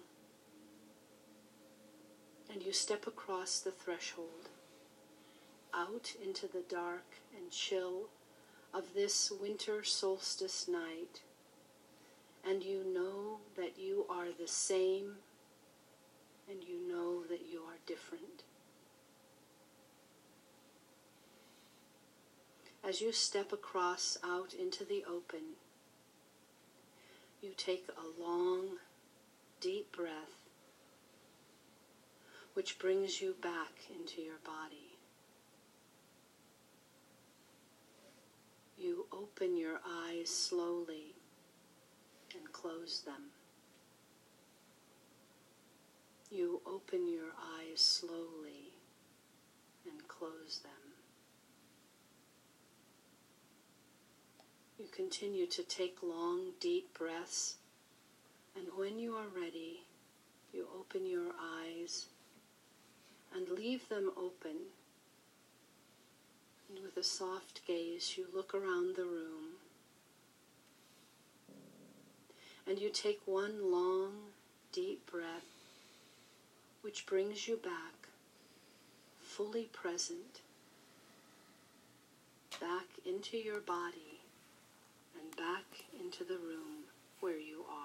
and you step across the threshold, out into the dark and chill of this winter solstice night, and you know that you are the same, and you know that you are different. As you step across out into the open, you take a long, deep breath, which brings you back into your body. You open your eyes slowly and close them. You open your eyes slowly and close them. You continue to take long, deep breaths, and when you are ready, you open your eyes and leave them open. And with a soft gaze, you look around the room, and you take one long, deep breath, which brings you back, fully present, back into your body and back into the room where you are.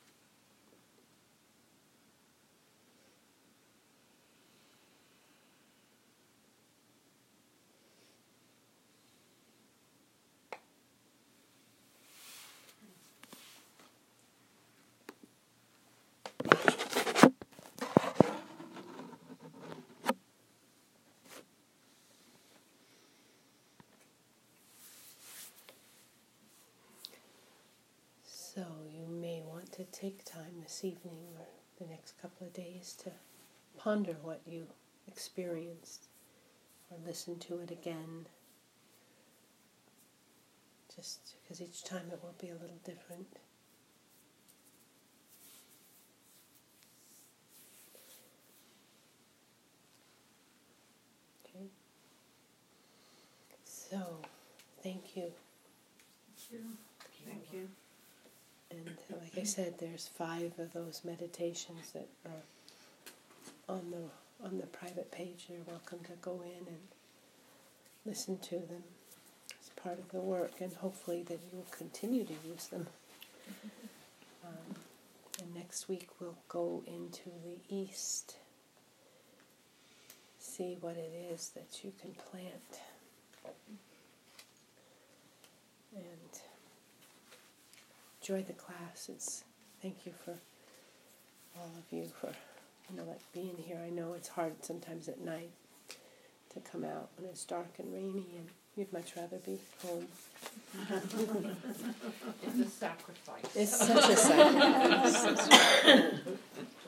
So you may want to take time this evening or the next couple of days to ponder what you experienced or listen to it again, just because each time it will be a little different. Okay. So, thank you. Thank you. Thank you. And like I said, there's five of those meditations that are on the on the private page. You're welcome to go in and listen to them as part of the work, and hopefully that you'll continue to use them. Um, and next week we'll go into the east, see what it is that you can plant. And enjoy the class. It's thank you for all of you for you know like being here. I know it's hard sometimes at night to come out when it's dark and rainy, and you'd much rather be home. It's a sacrifice. It's such a sacrifice.